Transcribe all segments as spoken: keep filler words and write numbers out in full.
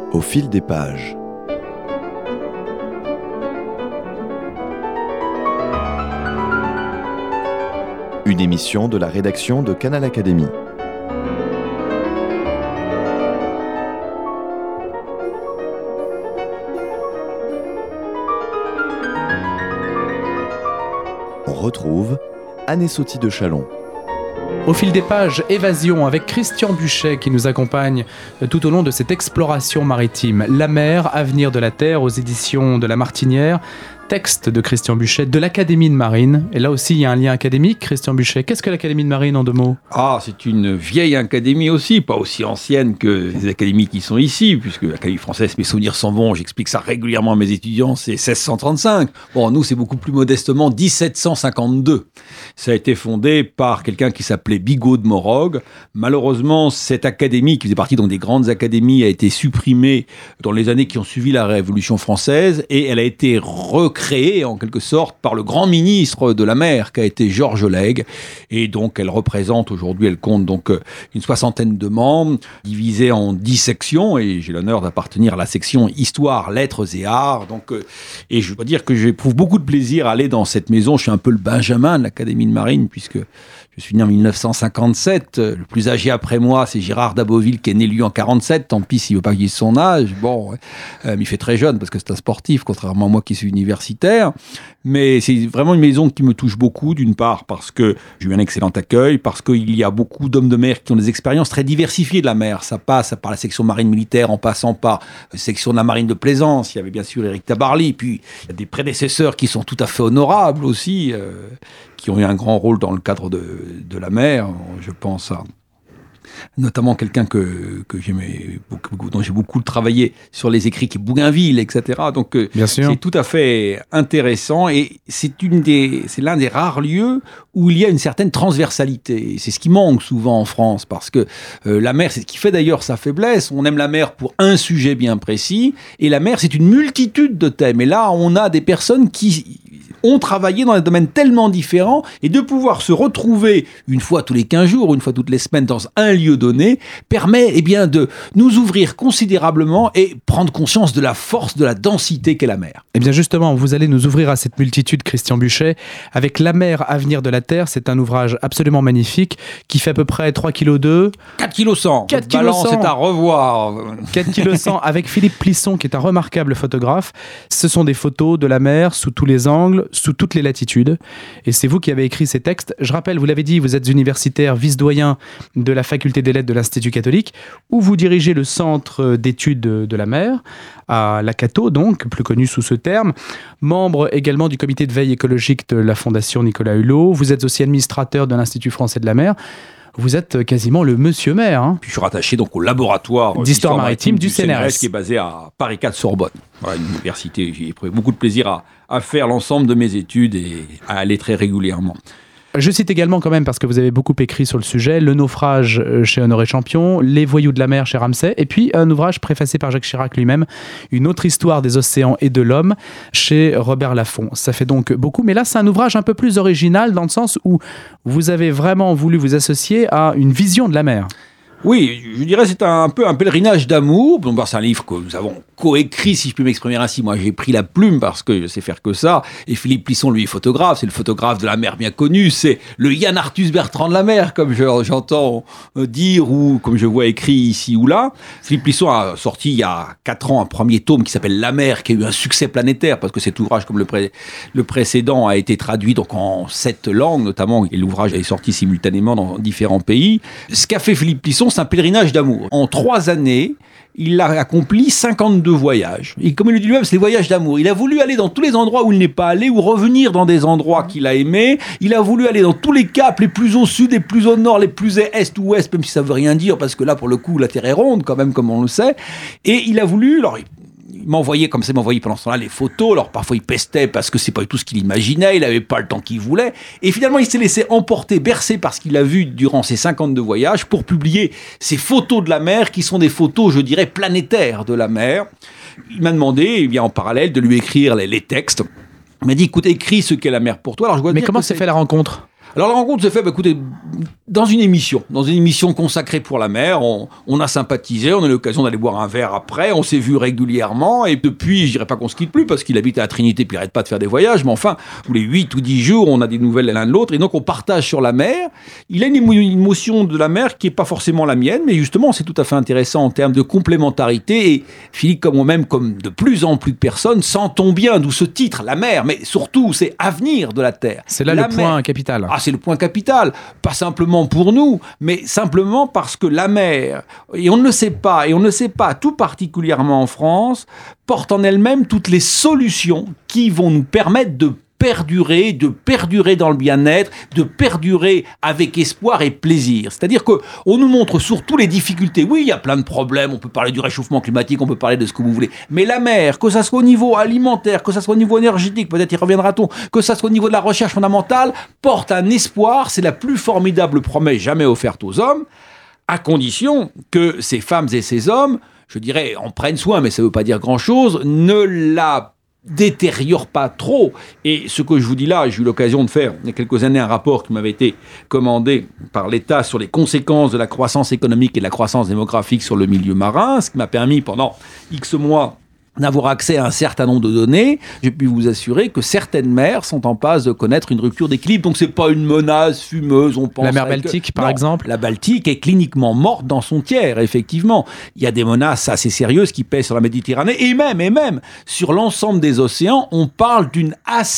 Au fil des pages. Une émission de la rédaction de Canal Académie. On retrouve Anne Sotti de Chalon. Au fil des pages, évasion avec Christian Buchet qui nous accompagne tout au long de cette exploration maritime. La mer, avenir de la Terre aux éditions de La Martinière. Texte de Christian Buchet de l'Académie de Marine. Et là aussi, il y a un lien académique, Christian Buchet. Qu'est-ce que l'Académie de Marine en deux mots ? Ah, c'est une vieille académie aussi, pas aussi ancienne que les académies qui sont ici, puisque l'Académie française, mes souvenirs sont bons, j'explique ça régulièrement à mes étudiants, c'est seize cent trente-cinq. Bon, nous, c'est beaucoup plus modestement dix-sept cent cinquante-deux. Ça a été fondé par quelqu'un qui s'appelait Bigot de Morogue. Malheureusement, cette académie, qui faisait partie donc des grandes académies, a été supprimée dans les années qui ont suivi la Révolution française, et elle a été recréée créée en quelque sorte par le grand ministre de la mer qui a été Georges Lègue, et donc elle représente aujourd'hui, elle compte donc une soixantaine de membres divisés en dix sections, et j'ai l'honneur d'appartenir à la section Histoire, Lettres et Arts. Donc, et je dois dire que j'éprouve beaucoup de plaisir à aller dans cette maison. Je suis un peu le Benjamin de l'Académie de Marine puisque je suis né en dix-neuf cent cinquante-sept. Le plus âgé après moi, c'est Gérard d'Aboville qui est né lui en quarante-sept. Tant pis s'il ne veut pas qu'il dise son âge. Bon, euh, mais il fait très jeune parce que c'est un sportif, contrairement à moi qui suis universitaire. Mais c'est vraiment une maison qui me touche beaucoup, d'une part parce que j'ai eu un excellent accueil, parce qu'il y a beaucoup d'hommes de mer qui ont des expériences très diversifiées de la mer. Ça passe par la section marine militaire en passant par la section de la marine de plaisance. Il y avait bien sûr Éric Tabarly. Puis il y a des prédécesseurs qui sont tout à fait honorables aussi, euh, qui ont eu un grand rôle dans le cadre de, de la mer. Je pense à notamment quelqu'un que, que j'aimais beaucoup, beaucoup, dont j'ai beaucoup travaillé sur les écrits, qui est Bougainville, et cetera. Donc, Bien sûr. C'est tout à fait intéressant, et c'est, une des, c'est l'un des rares lieux où il y a une certaine transversalité. C'est ce qui manque souvent en France, parce que euh, la mer, c'est ce qui fait d'ailleurs sa faiblesse. On aime la mer pour un sujet bien précis, et la mer, c'est une multitude de thèmes. Et là, on a des personnes qui ont travaillé dans des domaines tellement différents, et de pouvoir se retrouver une fois tous les quinze jours, une fois toutes les semaines dans un lieu donné, permet eh bien, de nous ouvrir considérablement et prendre conscience de la force, de la densité qu'est la mer. Eh bien justement, vous allez nous ouvrir à cette multitude, Christian Buchet, avec La mer, avenir de la Terre. C'est un ouvrage absolument magnifique qui fait à peu près trois virgule deux kilos. quatre virgule cent kilos. quatre virgule cent. Balance est à revoir. quatre virgule cent avec Philippe Plisson, qui est un remarquable photographe. Ce sont des photos de la mer sous tous les angles, sous toutes les latitudes. Et c'est vous qui avez écrit ces textes. Je rappelle, vous l'avez dit, vous êtes universitaire, vice-doyen de la faculté des lettres de l'Institut catholique, où vous dirigez le centre d'études de la mer, à la Cato, donc, plus connu sous ce terme. Membre également du comité de veille écologique de la Fondation Nicolas Hulot. Vous êtes aussi administrateur de l'Institut français de la mer. Vous êtes quasiment le monsieur maire. Hein. Puis je suis rattaché donc au laboratoire d'histoire, d'histoire maritime, maritime du C N R S, qui est basé à Paris quatre Sorbonne. Voilà, une université. J'ai éprouvé beaucoup de plaisir à, à faire l'ensemble de mes études et à aller très régulièrement. Je cite également quand même, parce que vous avez beaucoup écrit sur le sujet, Le naufrage chez Honoré Champion, Les voyous de la mer chez Ramsay, et puis un ouvrage préfacé par Jacques Chirac lui-même, Une autre histoire des océans et de l'homme, chez Robert Laffont. Ça fait donc beaucoup, mais là c'est un ouvrage un peu plus original, dans le sens où vous avez vraiment voulu vous associer à une vision de la mer. Oui, je dirais c'est un, un peu un pèlerinage d'amour. Bon, c'est un livre que nous avons coécrit, si je puis m'exprimer ainsi. Moi, j'ai pris la plume parce que je sais faire que ça. Et Philippe Plisson, lui, est photographe. C'est le photographe de la mer bien connu. C'est le Yann Arthus Bertrand de la mer, comme je, j'entends dire ou comme je vois écrit ici ou là. Philippe Plisson a sorti il y a quatre ans un premier tome qui s'appelle La mer, qui a eu un succès planétaire parce que cet ouvrage, comme le, pré- le précédent, a été traduit donc en sept langues notamment. Et l'ouvrage est sorti simultanément dans différents pays. Ce qu'a fait Philippe Plisson, c'est un pèlerinage d'amour. En trois années, il a accompli cinquante-deux voyages. Et comme il le dit lui-même, c'est des voyages d'amour. Il a voulu aller dans tous les endroits où il n'est pas allé, ou revenir dans des endroits qu'il a aimés. Il a voulu aller dans tous les caps, les plus au sud, les plus au nord, les plus est ou ouest, même si ça veut rien dire, parce que là, pour le coup, la Terre est ronde, quand même, comme on le sait. Et il a voulu... Alors, il m'envoyait comme ça, il m'envoyait pendant ce temps-là les photos. Alors parfois il pestait parce que c'est pas du tout ce qu'il imaginait, il n'avait pas le temps qu'il voulait. Et finalement il s'est laissé emporter, bercer par ce qu'il a vu durant ses cinquante-deux voyages pour publier ces photos de la mer qui sont des photos, je dirais, planétaires de la mer. Il m'a demandé, eh bien, en parallèle, de lui écrire les, les textes. Il m'a dit, écoute, écris ce qu'est la mer pour toi. Alors, je dois Mais dire comment que s'est c'est... fait la rencontre ? Alors la rencontre s'est faite, bah, écoutez, dans une émission, dans une émission consacrée pour la mer, on, on a sympathisé, on a eu l'occasion d'aller boire un verre après, on s'est vu régulièrement, et depuis, je dirais pas qu'on se quitte plus, parce qu'il habite à la Trinité, puis il arrête pas de faire des voyages, mais enfin, tous les huit ou dix jours, on a des nouvelles l'un de l'autre, et donc on partage sur la mer. Il a une, émo- une émotion de la mer qui est pas forcément la mienne, mais justement, c'est tout à fait intéressant en termes de complémentarité, et Philippe, comme moi-même, comme de plus en plus de personnes, sentons bien d'où ce titre, la mer, mais surtout, c'est avenir de la Terre. C'est là la le mer. point capital. Ah, c'est le point capital, pas simplement pour nous, mais simplement parce que la mer, et on ne le sait pas, et on ne le sait pas tout particulièrement en France, porte en elle-même toutes les solutions qui vont nous permettre de perdurer, de perdurer dans le bien-être, de perdurer avec espoir et plaisir. C'est-à-dire qu'on nous montre surtout les difficultés. Oui, il y a plein de problèmes, on peut parler du réchauffement climatique, on peut parler de ce que vous voulez, mais la mer, que ça soit au niveau alimentaire, que ça soit au niveau énergétique, peut-être y reviendra-t-on, que ça soit au niveau de la recherche fondamentale, porte un espoir, c'est la plus formidable promesse jamais offerte aux hommes, à condition que ces femmes et ces hommes, je dirais, en prennent soin, mais ça ne veut pas dire grand-chose, ne la détériore pas trop. Et ce que je vous dis là, j'ai eu l'occasion de faire il y a quelques années un rapport qui m'avait été commandé par l'État sur les conséquences de la croissance économique et de la croissance démographique sur le milieu marin, ce qui m'a permis pendant X mois d'avoir accès à un certain nombre de données. J'ai pu vous assurer que certaines mers sont en passe de connaître une rupture d'équilibre. Donc c'est pas une menace fumeuse, on pense. La mer Baltique, que... par non, exemple. La Baltique est cliniquement morte dans son tiers, effectivement. Il y a des menaces assez sérieuses qui pèsent sur la Méditerranée et même, et même sur l'ensemble des océans. On parle d'une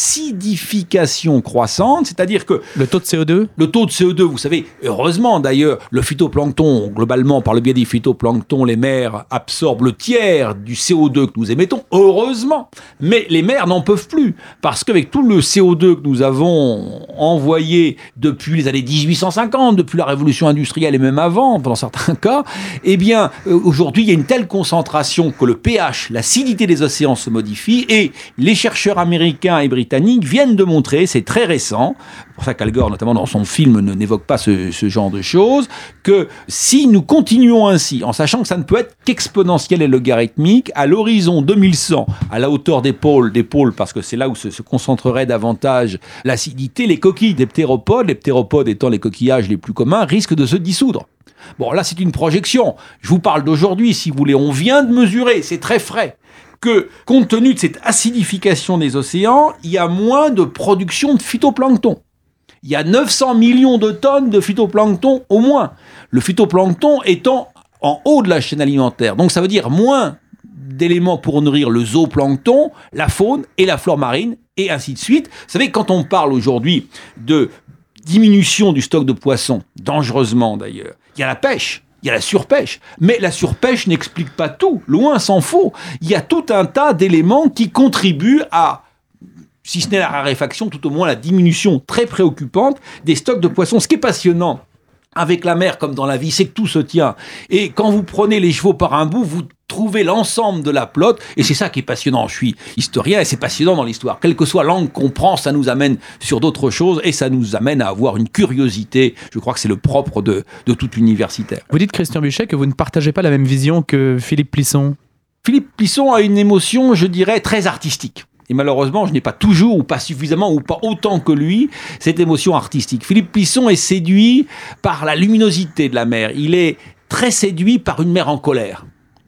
acidification croissante, c'est-à-dire que le taux de C O deux. Le taux de C O deux, vous savez, heureusement d'ailleurs, le phytoplancton, globalement, par le biais des phytoplanctons, les mers absorbent le tiers du C O deux que nous émettons, heureusement. Mais les mers n'en peuvent plus, parce qu'avec tout le C O deux que nous avons envoyé depuis les années dix-huit cent cinquante, depuis la révolution industrielle et même avant, dans certains cas, eh bien, euh, aujourd'hui, il y a une telle concentration que le pH, l'acidité des océans se modifie, et les chercheurs américains et britanniques viennent de montrer, c'est très récent, c'est pour ça qu'Al Gore, notamment dans son film, ne, n'évoque pas ce, ce genre de choses, que si nous continuons ainsi, en sachant que ça ne peut être qu'exponentiel et logarithmique, à l'horizon deux mille cent, à la hauteur des pôles, des pôles parce que c'est là où se, se concentrerait davantage l'acidité, les coquilles des ptéropodes, les ptéropodes étant les coquillages les plus communs, risquent de se dissoudre. Bon, là, c'est une projection. Je vous parle d'aujourd'hui, si vous voulez. On vient de mesurer, c'est très frais, que, compte tenu de cette acidification des océans, il y a moins de production de phytoplancton. Il y a neuf cents millions de tonnes de phytoplancton au moins. Le phytoplancton étant en haut de la chaîne alimentaire. Donc ça veut dire moins d'éléments pour nourrir le zooplancton, la faune et la flore marine, et ainsi de suite. Vous savez, quand on parle aujourd'hui de diminution du stock de poissons, dangereusement d'ailleurs, il y a la pêche. Il y a la surpêche, mais la surpêche n'explique pas tout, loin s'en faut. Il y a tout un tas d'éléments qui contribuent à, si ce n'est la raréfaction, tout au moins la diminution très préoccupante des stocks de poissons. Ce qui est passionnant avec la mer, comme dans la vie, c'est que tout se tient. Et quand vous prenez les chevaux par un bout, vous trouvez l'ensemble de la plotte, et c'est ça qui est passionnant. Je suis historien, et c'est passionnant dans l'histoire. Quelle que soit l'angle qu'on prend, ça nous amène sur d'autres choses, et ça nous amène à avoir une curiosité. Je crois que c'est le propre de, de tout universitaire. Vous dites, Christian Buchet, que vous ne partagez pas la même vision que Philippe Plisson. Philippe Plisson a une émotion, je dirais, très artistique. Et malheureusement, je n'ai pas toujours, ou pas suffisamment, ou pas autant que lui, cette émotion artistique. Philippe Plisson est séduit par la luminosité de la mer. Il est très séduit par une mer en colère.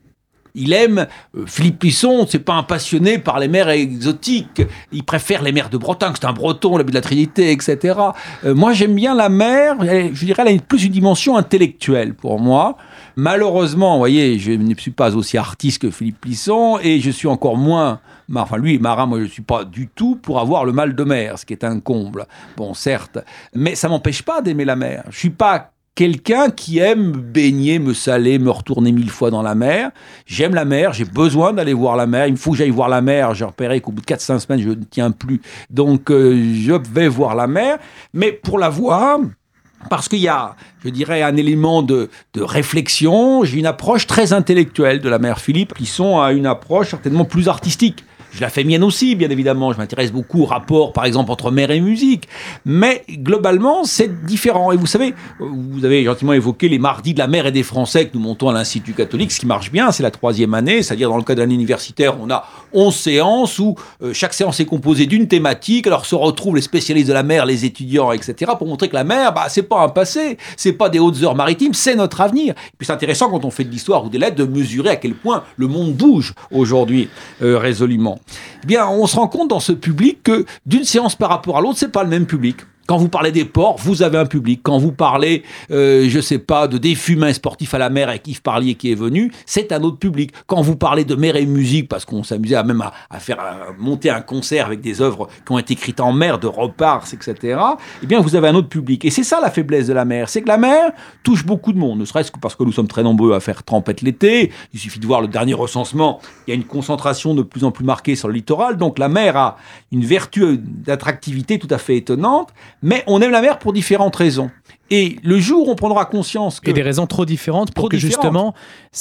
Il aime, euh, Philippe Plisson, c'est pas un passionné par les mers exotiques. Il préfère les mers de Bretagne, c'est un breton, l'habit de la Trinité, et cetera. Euh, moi, j'aime bien la mer, elle, je dirais, elle a plus une dimension intellectuelle pour moi. Malheureusement, vous voyez, je ne suis pas aussi artiste que Philippe Plisson, et je suis encore moins, enfin lui, marin, moi je ne suis pas du tout pour avoir le mal de mer, ce qui est un comble. Bon, certes, mais ça ne m'empêche pas d'aimer la mer. Je ne suis pas quelqu'un qui aime baigner, me saler, me retourner mille fois dans la mer. J'aime la mer, j'ai besoin d'aller voir la mer. Il me faut que j'aille voir la mer. J'ai repéré qu'au bout de quatre cinq semaines, je ne tiens plus. Donc, euh, je vais voir la mer. Mais pour la voir, parce qu'il y a, je dirais, un élément de, de réflexion, j'ai une approche très intellectuelle de la mer. Philippe Plisson a une approche certainement plus artistique. je la fais mienne aussi, bien évidemment. Je m'intéresse beaucoup au rapport, par exemple, entre mer et musique. Mais globalement, c'est différent. Et vous savez, vous avez gentiment évoqué les mardis de la mer et des Français que nous montons à l'Institut catholique. Ce qui marche bien, c'est la troisième année, c'est-à-dire dans le cadre d'un universitaire, on a onze séances où euh, chaque séance est composée d'une thématique. Alors se retrouvent les spécialistes de la mer, les étudiants, et cetera, pour montrer que la mer, bah, c'est pas un passé, c'est pas des hautes heures maritimes, c'est notre avenir. Et puis c'est intéressant quand on fait de l'histoire ou des lettres de mesurer à quel point le monde bouge aujourd'hui euh, résolument. Eh bien, on se rend compte dans ce public que d'une séance par rapport à l'autre, c'est pas le même public. Quand vous parlez des ports, vous avez un public. Quand vous parlez, euh, je sais pas, de des fumains sportifs à la mer avec Yves Parlier qui est venu, c'est un autre public. Quand vous parlez de mer et musique, parce qu'on s'amusait à même à, à faire à monter un concert avec des œuvres qui ont été écrites en mer, de Repars, et cetera, eh bien, vous avez un autre public. Et c'est ça la faiblesse de la mer, c'est que la mer touche beaucoup de monde, ne serait-ce que parce que nous sommes très nombreux à faire trempette l'été. Il suffit de voir le dernier recensement. Il y a une concentration de plus en plus marquée sur le littoral. Donc la mer a une vertu d'attractivité tout à fait étonnante. Mais on aime la mer pour différentes raisons. Et le jour où on prendra conscience que... Et des raisons trop différentes pour trop que différentes. justement,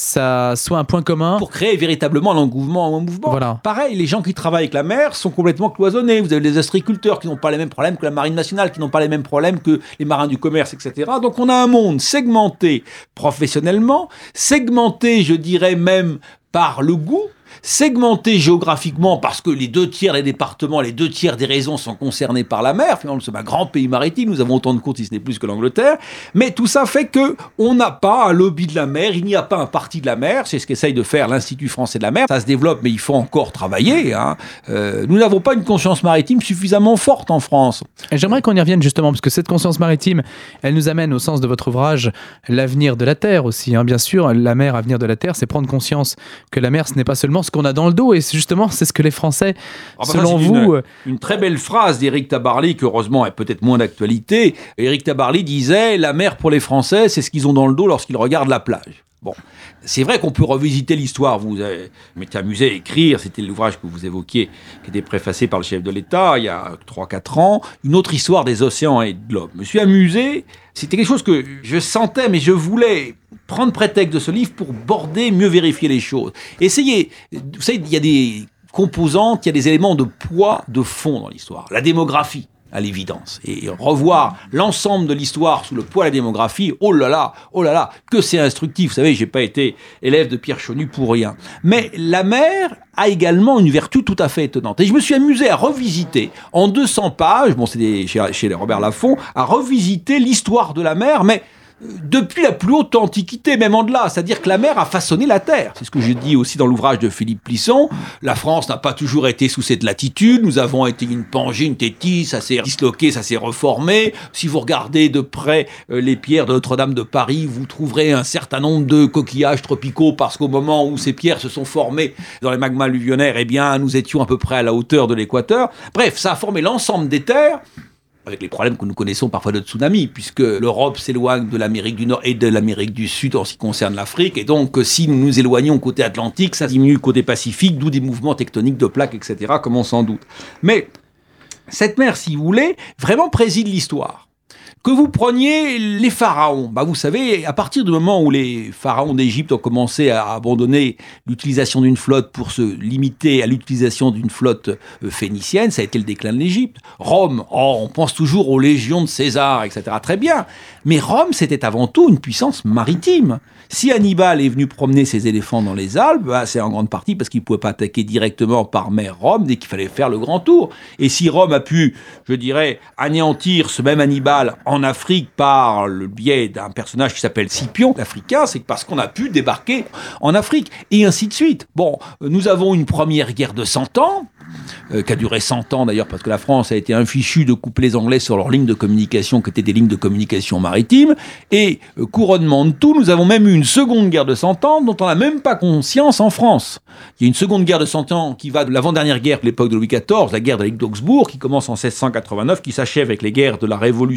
ça soit un point commun. Pour créer véritablement un engouement, un mouvement. Voilà. Pareil, les gens qui travaillent avec la mer sont complètement cloisonnés. Vous avez les ostréiculteurs qui n'ont pas les mêmes problèmes que la marine nationale, qui n'ont pas les mêmes problèmes que les marins du commerce, et cetera. Donc on a un monde segmenté professionnellement, segmenté, je dirais même, par le goût, segmenté géographiquement parce que les deux tiers des départements, les deux tiers des régions sont concernés par la mer. Finalement, nous sommes un grand pays maritime, nous avons autant de côtes si ce n'est plus que l'Angleterre. Mais tout ça fait que on n'a pas un lobby de la mer, il n'y a pas un parti de la mer. C'est ce qu'essaye de faire l'Institut français de la mer. Ça se développe, mais il faut encore travailler. Hein. Euh, nous n'avons pas une conscience maritime suffisamment forte en France. Et j'aimerais qu'on y revienne justement, parce que cette conscience maritime, elle nous amène au sens de votre ouvrage, l'avenir de la Terre aussi. Hein. Bien sûr, la mer, avenir de la Terre, c'est prendre conscience que la mer, ce n'est pas seulement ce qu'on a dans le dos, et c'est justement, c'est ce que les Français, ah bah selon ça, vous... Une, une très belle phrase d'Éric Tabarly, qui heureusement est peut-être moins d'actualité. Éric Tabarly disait « La mer pour les Français, c'est ce qu'ils ont dans le dos lorsqu'ils regardent la plage ». Bon, c'est vrai qu'on peut revisiter l'histoire. Vous avez m'étiez amusé à écrire, c'était l'ouvrage que vous évoquiez, qui était préfacé par le chef de l'État il y a trois quatre ans, une autre histoire des océans et de l'homme. Je me suis amusé, c'était quelque chose que je sentais, mais je voulais prendre prétexte de ce livre pour border, mieux vérifier les choses. Essayez, vous savez, il y a des composantes, il y a des éléments de poids, de fond dans l'histoire. La démographie, à l'évidence. Et revoir l'ensemble de l'histoire sous le poids de la démographie, oh là là, oh là là, que c'est instructif. Vous savez, j'ai pas été élève de Pierre Chonu pour rien. Mais la mer a également une vertu tout à fait étonnante. Et je me suis amusé à revisiter, en deux cents pages, bon, c'est des, chez, chez Robert Laffont, à revisiter l'histoire de la mer, mais depuis la plus haute antiquité, même en-delà. C'est-à-dire que la mer a façonné la terre. C'est ce que je dis aussi dans l'ouvrage de Philippe Plisson. La France n'a pas toujours été sous cette latitude. Nous avons été une Pangée, une Tétis, ça s'est disloqué, ça s'est reformé. Si vous regardez de près euh, les pierres de Notre-Dame de Paris, vous trouverez un certain nombre de coquillages tropicaux parce qu'au moment où ces pierres se sont formées dans les magmas alluvionnaires, eh bien, nous étions à peu près à la hauteur de l'équateur. Bref, ça a formé l'ensemble des terres, avec les problèmes que nous connaissons parfois de tsunami, puisque l'Europe s'éloigne de l'Amérique du Nord et de l'Amérique du Sud en ce qui concerne l'Afrique, et donc si nous nous éloignons côté Atlantique, ça diminue côté Pacifique, d'où des mouvements tectoniques de plaques, et cetera, comme on s'en doute. Mais cette mer, si vous voulez, vraiment préside l'histoire. Que vous preniez les pharaons, bah vous savez, à partir du moment où les pharaons d'Égypte ont commencé à abandonner l'utilisation d'une flotte pour se limiter à l'utilisation d'une flotte phénicienne, ça a été le déclin de l'Égypte. Rome, oh, on pense toujours aux légions de César, et cetera. Très bien. Mais Rome, c'était avant tout une puissance maritime. Si Hannibal est venu promener ses éléphants dans les Alpes, bah, c'est en grande partie parce qu'il ne pouvait pas attaquer directement par mer Rome dès qu'il fallait faire le grand tour. Et si Rome a pu, je dirais, anéantir ce même Hannibal en Afrique par le biais d'un personnage qui s'appelle Scipion, l'Africain, c'est parce qu'on a pu débarquer en Afrique, et ainsi de suite. Bon, nous avons une première guerre de cent ans, euh, qui a duré cent ans d'ailleurs, parce que la France a été infichue de couper les Anglais sur leurs lignes de communication, qui étaient des lignes de communication maritimes, et euh, couronnement de tout, nous avons même eu une seconde guerre de cent ans, dont on n'a même pas conscience en France. Il y a une seconde guerre de cent ans qui va de l'avant-dernière guerre de l'époque de Louis quatorze, la guerre de la Ligue d'Augsbourg, qui commence en seize cent quatre-vingt-neuf, qui s'achève avec les guerres de la Révolution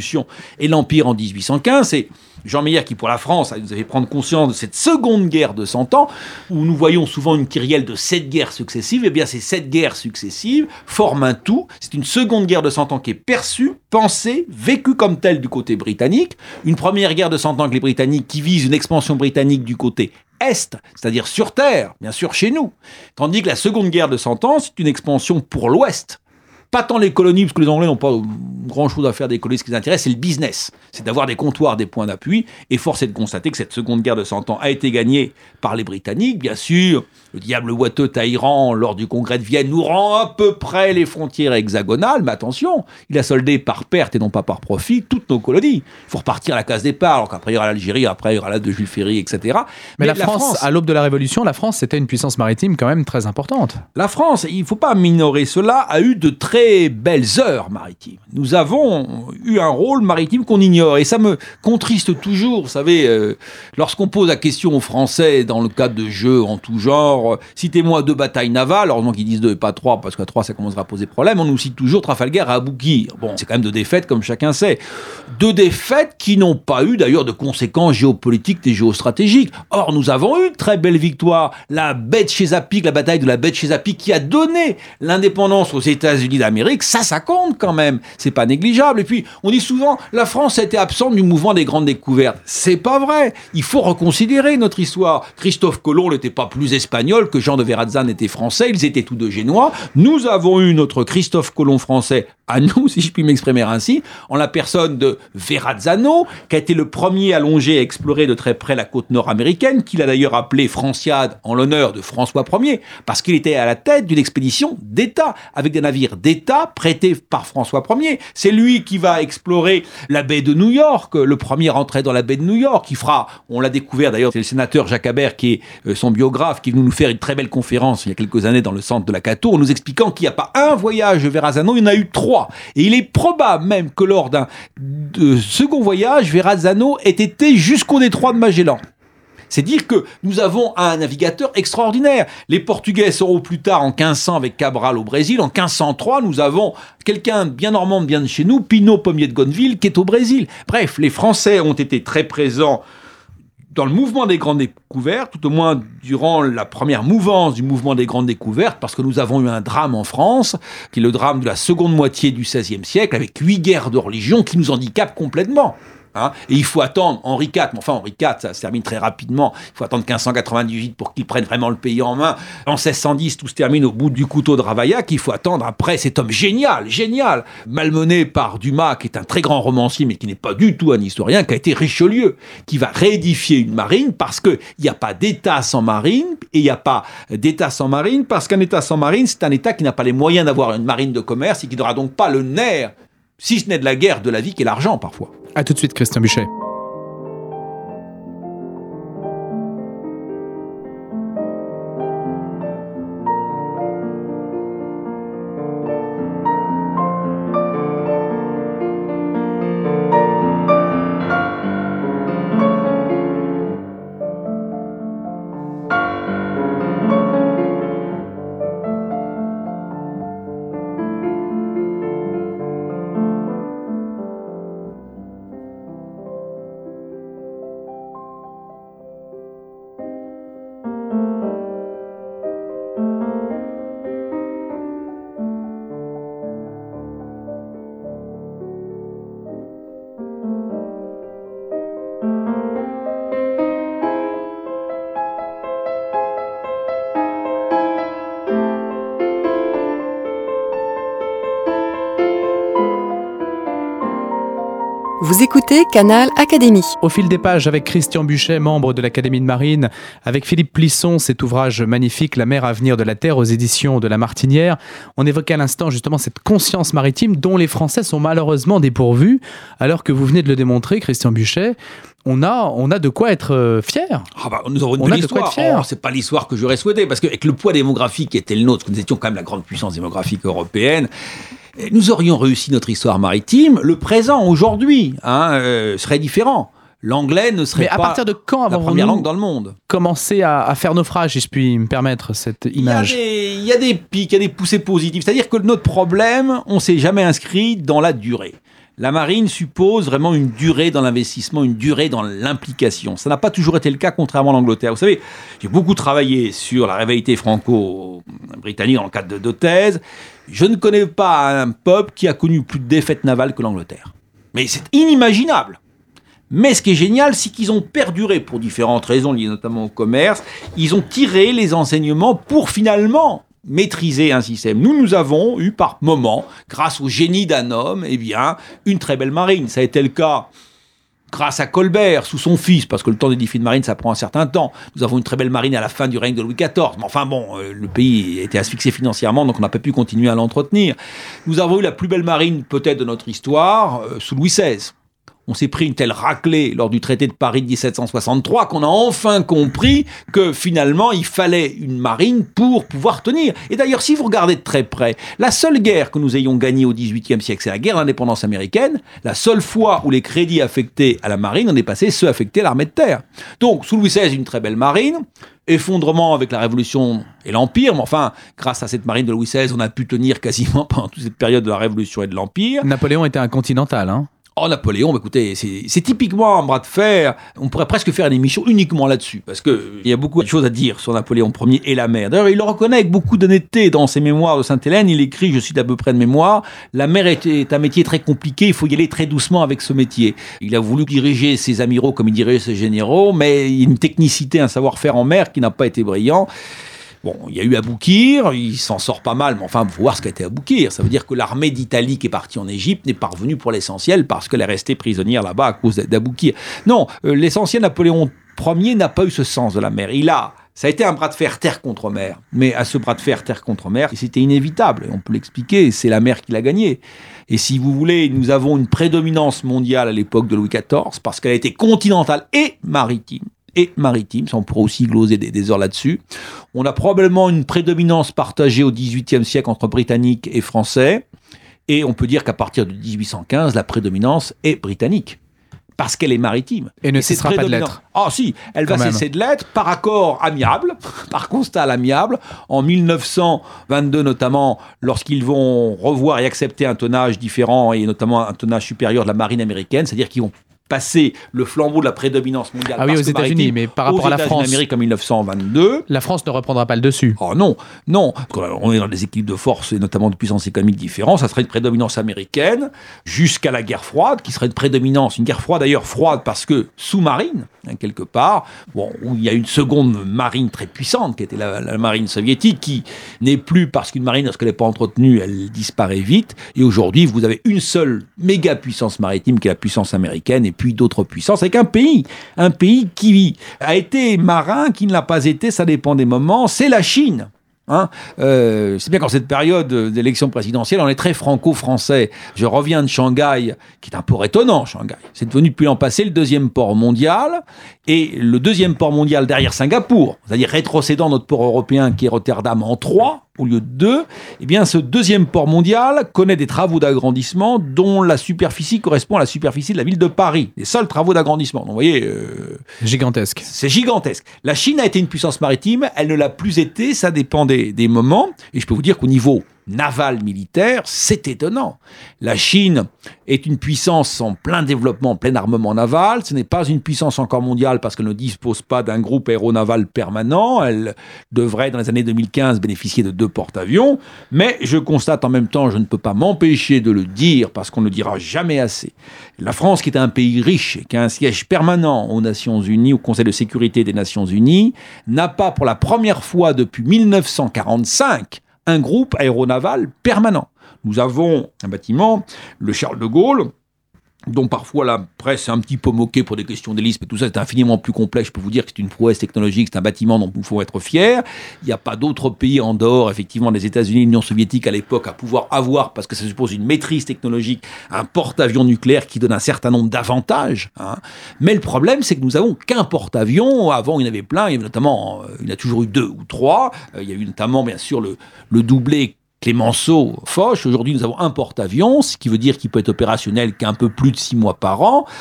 et l'Empire en dix-huit cent quinze. C'est Jean Meyer qui, pour la France, nous avait prendre conscience de cette seconde guerre de cent ans, où nous voyons souvent une kyrielle de sept guerres successives. Eh bien, ces sept guerres successives forment un tout. C'est une seconde guerre de cent ans qui est perçue, pensée, vécue comme telle du côté britannique. Une première guerre de cent ans avec les Britanniques qui vise une expansion britannique du côté Est, c'est-à-dire sur Terre, bien sûr chez nous. Tandis que la seconde guerre de cent ans, c'est une expansion pour l'Ouest. Pas tant les colonies, parce que les Anglais n'ont pas grand-chose à faire des colonies. Ce qui les intéresse, c'est le business. C'est d'avoir des comptoirs, des points d'appui. Et force est de constater que cette seconde guerre de cent ans a été gagnée par les Britanniques. Bien sûr, le diable boiteux Talleyrand, lors du congrès de Vienne, nous rend à peu près les frontières hexagonales. Mais attention, il a soldé par perte et non pas par profit toutes nos colonies. Il faut repartir à la case départ. Alors qu'après, il y aura l'Algérie, après, il y aura la de Jules Ferry, et cetera. Mais, Mais la, la France, France, à l'aube de la Révolution, la France, c'était une puissance maritime quand même très importante. La France, il ne faut pas minorer cela, a eu de très belles heures maritimes. Nous avons eu un rôle maritime qu'on ignore. Et ça me contriste toujours. Vous savez, euh, lorsqu'on pose la question aux Français dans le cadre de jeux en tout genre, euh, citez-moi deux batailles navales, heureusement qu'ils disent deux et pas trois, parce qu'à trois, ça commencera à poser problème. On nous cite toujours Trafalgar et Aboukir. Bon, c'est quand même deux défaites, comme chacun sait. Deux défaites qui n'ont pas eu, d'ailleurs, de conséquences géopolitiques et géostratégiques. Or, nous avons eu de très belles victoires. La baie de Chesapeake, la bataille de la baie de Chesapeake, qui a donné l'indépendance aux États-Unis d'Amérique, ça, ça compte quand même. C'est pas négligeable. Et puis, on dit souvent, la France a été absente du mouvement des grandes découvertes. C'est pas vrai. Il faut reconsidérer notre histoire. Christophe Colomb n'était pas plus espagnol que Jean de Verrazzano était français. Ils étaient tous deux génois. Nous avons eu notre Christophe Colomb français à nous, si je puis m'exprimer ainsi, en la personne de Verrazzano, qui a été le premier à longer, à explorer de très près la côte nord-américaine, qu'il a d'ailleurs appelé Franciade en l'honneur de François Ier, parce qu'il était à la tête d'une expédition d'État, avec des navires d'État prêtés par François Ier. C'est lui qui va explorer la baie de New York, le premier entré dans la baie de New York, qui fera, on l'a découvert d'ailleurs, c'est le sénateur Jacques Habert, qui est euh, son biographe, qui est venu nous faire une très belle conférence il y a quelques années dans le centre de la Cato, en nous expliquant qu'il n'y a pas un voyage de Verrazzano, il y en a eu trois. Et il est probable même que lors d'un second voyage, Verrazzano ait été jusqu'au détroit de Magellan. C'est dire que nous avons un navigateur extraordinaire. Les Portugais seront plus tard en quinze cents avec Cabral au Brésil. En quinze cent trois, nous avons quelqu'un bien normand, bien de chez nous, Pinot Pommier de Gonneville, qui est au Brésil. Bref, les Français ont été très présents dans le mouvement des grandes découvertes, tout au moins durant la première mouvance du mouvement des grandes découvertes, parce que nous avons eu un drame en France, qui est le drame de la seconde moitié du seizième siècle, avec huit guerres de religion qui nous handicapent complètement. Hein, et il faut attendre Henri quatre, mais enfin Henri quatre, ça se termine très rapidement, il faut attendre quinze cent quatre-vingt-dix-huit pour qu'il prenne vraiment le pays en main. En seize cent dix, tout se termine au bout du couteau de Ravaillac, il faut attendre après cet homme génial, génial, malmené par Dumas, qui est un très grand romancier, mais qui n'est pas du tout un historien, qui a été Richelieu, qui va réédifier une marine, parce qu'il n'y a pas d'État sans marine, et il n'y a pas d'État sans marine, parce qu'un État sans marine, c'est un État qui n'a pas les moyens d'avoir une marine de commerce, et qui n'aura donc pas le nerf, si ce n'est de la guerre, de la vie, qui est l'argent parfois. A tout de suite, Christian Buchet. Vous écoutez Canal Académie. Au fil des pages avec Christian Buchet, membre de l'Académie de Marine, avec Philippe Plisson, cet ouvrage magnifique, La mer à venir de la Terre, aux éditions de La Martinière. On évoquait à l'instant justement cette conscience maritime dont les Français sont malheureusement dépourvus, alors que vous venez de le démontrer, Christian Buchet. On a, on a de quoi être euh, fier. Ah bah, nous avons une belle histoire. Oh, c'est pas l'histoire que j'aurais souhaité, parce qu'avec le poids démographique qui était le nôtre, parce que nous étions quand même la grande puissance démographique européenne, nous aurions réussi notre histoire maritime. Le présent, aujourd'hui, hein, euh, serait différent. L'anglais ne serait Mais à pas partir de quand la première langue dans le monde. Commencer à, à faire naufrage, si je puis me permettre cette image. Il y a des, il y a des pics, il y a des poussées positives. C'est-à-dire que notre problème, on ne s'est jamais inscrit dans la durée. La marine suppose vraiment une durée dans l'investissement, une durée dans l'implication. Ça n'a pas toujours été le cas, contrairement à l'Angleterre. Vous savez, j'ai beaucoup travaillé sur la rivalité franco-britannique dans le cadre de, de thèse. Je ne connais pas un peuple qui a connu plus de défaites navales que l'Angleterre. Mais c'est inimaginable. Mais ce qui est génial, c'est qu'ils ont perduré pour différentes raisons, liées notamment au commerce. Ils ont tiré les enseignements pour finalement maîtriser un système. Nous, nous avons eu par moments, grâce au génie d'un homme, eh bien, une très belle marine. Ça a été le cas grâce à Colbert, sous son fils, parce que le temps d'édifier une marine, ça prend un certain temps. Nous avons une très belle marine à la fin du règne de Louis quatorze. Mais enfin bon, euh, le pays était asphyxié financièrement, donc on n'a pas pu continuer à l'entretenir. Nous avons eu la plus belle marine, peut-être, de notre histoire, euh, sous Louis seize. On s'est pris une telle raclée lors du traité de Paris de dix-sept cent soixante-trois qu'on a enfin compris que finalement il fallait une marine pour pouvoir tenir. Et d'ailleurs, si vous regardez de très près, la seule guerre que nous ayons gagnée au dix-huitième siècle, c'est la guerre d'indépendance américaine. La seule fois où les crédits affectés à la marine ont dépassé ceux affectés à l'armée de terre. Donc, sous Louis seize, une très belle marine. Effondrement avec la Révolution et l'Empire, mais enfin, grâce à cette marine de Louis seize, on a pu tenir quasiment pendant toute cette période de la Révolution et de l'Empire. Napoléon était un continental, hein. Oh, Napoléon, bah, écoutez, c'est, c'est typiquement un bras de fer. On pourrait presque faire une émission uniquement là-dessus, parce qu'il y a beaucoup de choses à dire sur Napoléon Ier et la mer. D'ailleurs, il le reconnaît avec beaucoup d'honnêteté dans ses mémoires de Sainte-Hélène. Il écrit, je cite à peu près de mémoire, « La mer est, est un métier très compliqué, il faut y aller très doucement avec ce métier. » Il a voulu diriger ses amiraux comme il dirigeait ses généraux, mais il y a une technicité, un savoir-faire en mer qui n'a pas été brillant. Bon, il y a eu Aboukir, il s'en sort pas mal, mais enfin, il faut voir ce qu'a été Aboukir. Ça veut dire que l'armée d'Italie qui est partie en Égypte n'est pas revenue pour l'essentiel parce qu'elle est restée prisonnière là-bas à cause d'Aboukir. Non, euh, l'essentiel Napoléon Ier n'a pas eu ce sens de la mer. Il a, ça a été un bras de fer terre contre mer. Mais à ce bras de fer terre contre mer, c'était inévitable. On peut l'expliquer, c'est la mer qui l'a gagné. Et si vous voulez, nous avons une prédominance mondiale à l'époque de Louis quatorze parce qu'elle a été continentale et maritime. et maritime, ça on pourrait aussi gloser des, des heures là-dessus. On a probablement une prédominance partagée au dix-huitième siècle entre Britanniques et Français, et on peut dire qu'à partir de dix-huit cent quinze, la prédominance est britannique. Parce qu'elle est maritime. Et ne cessera pas de l'être. Ah si, elle Quand va même. cesser de l'être par accord amiable, par constat à l'amiable. En mille neuf cent vingt-deux notamment, lorsqu'ils vont revoir et accepter un tonnage différent, et notamment un tonnage supérieur de la marine américaine, c'est-à-dire qu'ils vont passer le flambeau de la prédominance mondiale. Ah oui, aux États-Unis, mais par rapport à la France. Aux États-Unis d'Amérique en mille neuf cent vingt-deux. La France ne reprendra pas le dessus. Oh non, non. On est dans des équilibres de force et notamment de puissance économique différents. Ça serait une prédominance américaine jusqu'à la guerre froide, qui serait une prédominance, une guerre froide d'ailleurs froide parce que sous-marine, hein, quelque part, bon, où il y a une seconde marine très puissante qui était la, la marine soviétique, qui n'est plus parce qu'une marine, lorsqu'elle n'est pas entretenue, elle disparaît vite. Et aujourd'hui, vous avez une seule méga puissance maritime qui est la puissance américaine et puis d'autres puissances, avec un pays, un pays qui a été marin, qui ne l'a pas été, ça dépend des moments, c'est la Chine. Hein euh, c'est bien qu'en cette période d'élection présidentielle, on est très franco-français. Je reviens de Shanghai, qui est un port étonnant, Shanghai. C'est devenu depuis l'an passé le deuxième port mondial, et le deuxième port mondial derrière Singapour, c'est-à-dire rétrocédant notre port européen qui est Rotterdam en trois, au lieu de deux, eh bien ce deuxième port mondial connaît des travaux d'agrandissement dont la superficie correspond à la superficie de la ville de Paris. Les seuls travaux d'agrandissement. Donc vous voyez... Euh, Gigantesque. C'est gigantesque. La Chine a été une puissance maritime, elle ne l'a plus été, ça dépend des, des moments. Et je peux vous dire qu'au niveau naval militaire, c'est étonnant. La Chine est une puissance en plein développement, en plein armement naval. Ce n'est pas une puissance encore mondiale parce qu'elle ne dispose pas d'un groupe aéronaval permanent. Elle devrait, dans les années deux mille quinze, bénéficier de deux porte-avions. Mais je constate en même temps, je ne peux pas m'empêcher de le dire parce qu'on ne le dira jamais assez. La France, qui est un pays riche et qui a un siège permanent aux Nations Unies, au Conseil de sécurité des Nations Unies, n'a pas pour la première fois depuis mille neuf cent quarante-cinq un groupe aéronaval permanent. Nous avons un bâtiment, le Charles de Gaulle, dont parfois la presse est un petit peu moquée pour des questions d'hélice, mais tout ça est infiniment plus complexe. Je peux vous dire que c'est une prouesse technologique, c'est un bâtiment dont il faut être fier. Il n'y a pas d'autres pays en dehors, effectivement, des États-Unis et de l'Union soviétique à l'époque à pouvoir avoir, parce que ça suppose une maîtrise technologique, un porte-avions nucléaire qui donne un certain nombre d'avantages. Hein. Mais le problème, c'est que nous n'avons qu'un porte-avions. Avant, il y en avait plein, il y avait notamment, euh, il y en a toujours eu deux ou trois. Euh, il y a eu notamment, bien sûr, le, le doublé Clémenceau, Foch. Aujourd'hui, nous avons un porte-avions, ce qui veut dire qu'il peut être opérationnel qu'un peu plus de six mois par an.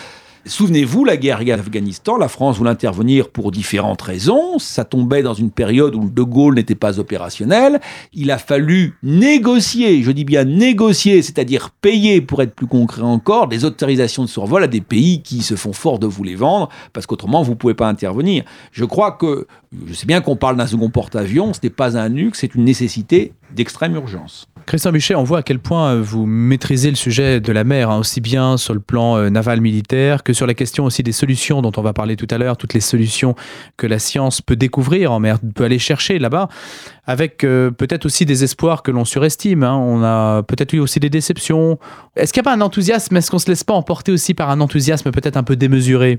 Souvenez-vous, la guerre d'Afghanistan, la France voulait intervenir pour différentes raisons. Ça tombait dans une période où De Gaulle n'était pas opérationnel. Il a fallu négocier, je dis bien négocier, c'est-à-dire payer, pour être plus concret encore, des autorisations de survol à des pays qui se font fort de vous les vendre, parce qu'autrement, vous ne pouvez pas intervenir. Je crois que, je sais bien qu'on parle d'un second porte-avions, ce n'est pas un luxe, c'est une nécessité d'extrême urgence. Christian Buchet, on voit à quel point vous maîtrisez le sujet de la mer, hein, aussi bien sur le plan euh, naval militaire que sur la question aussi des solutions dont on va parler tout à l'heure, toutes les solutions que la science peut découvrir en mer, peut aller chercher là-bas, avec euh, peut-être aussi des espoirs que l'on surestime. Hein. On a peut-être eu aussi des déceptions. Est-ce qu'il n'y a pas un enthousiasme? Est-ce qu'on ne se laisse pas emporter aussi par un enthousiasme peut-être un peu démesuré?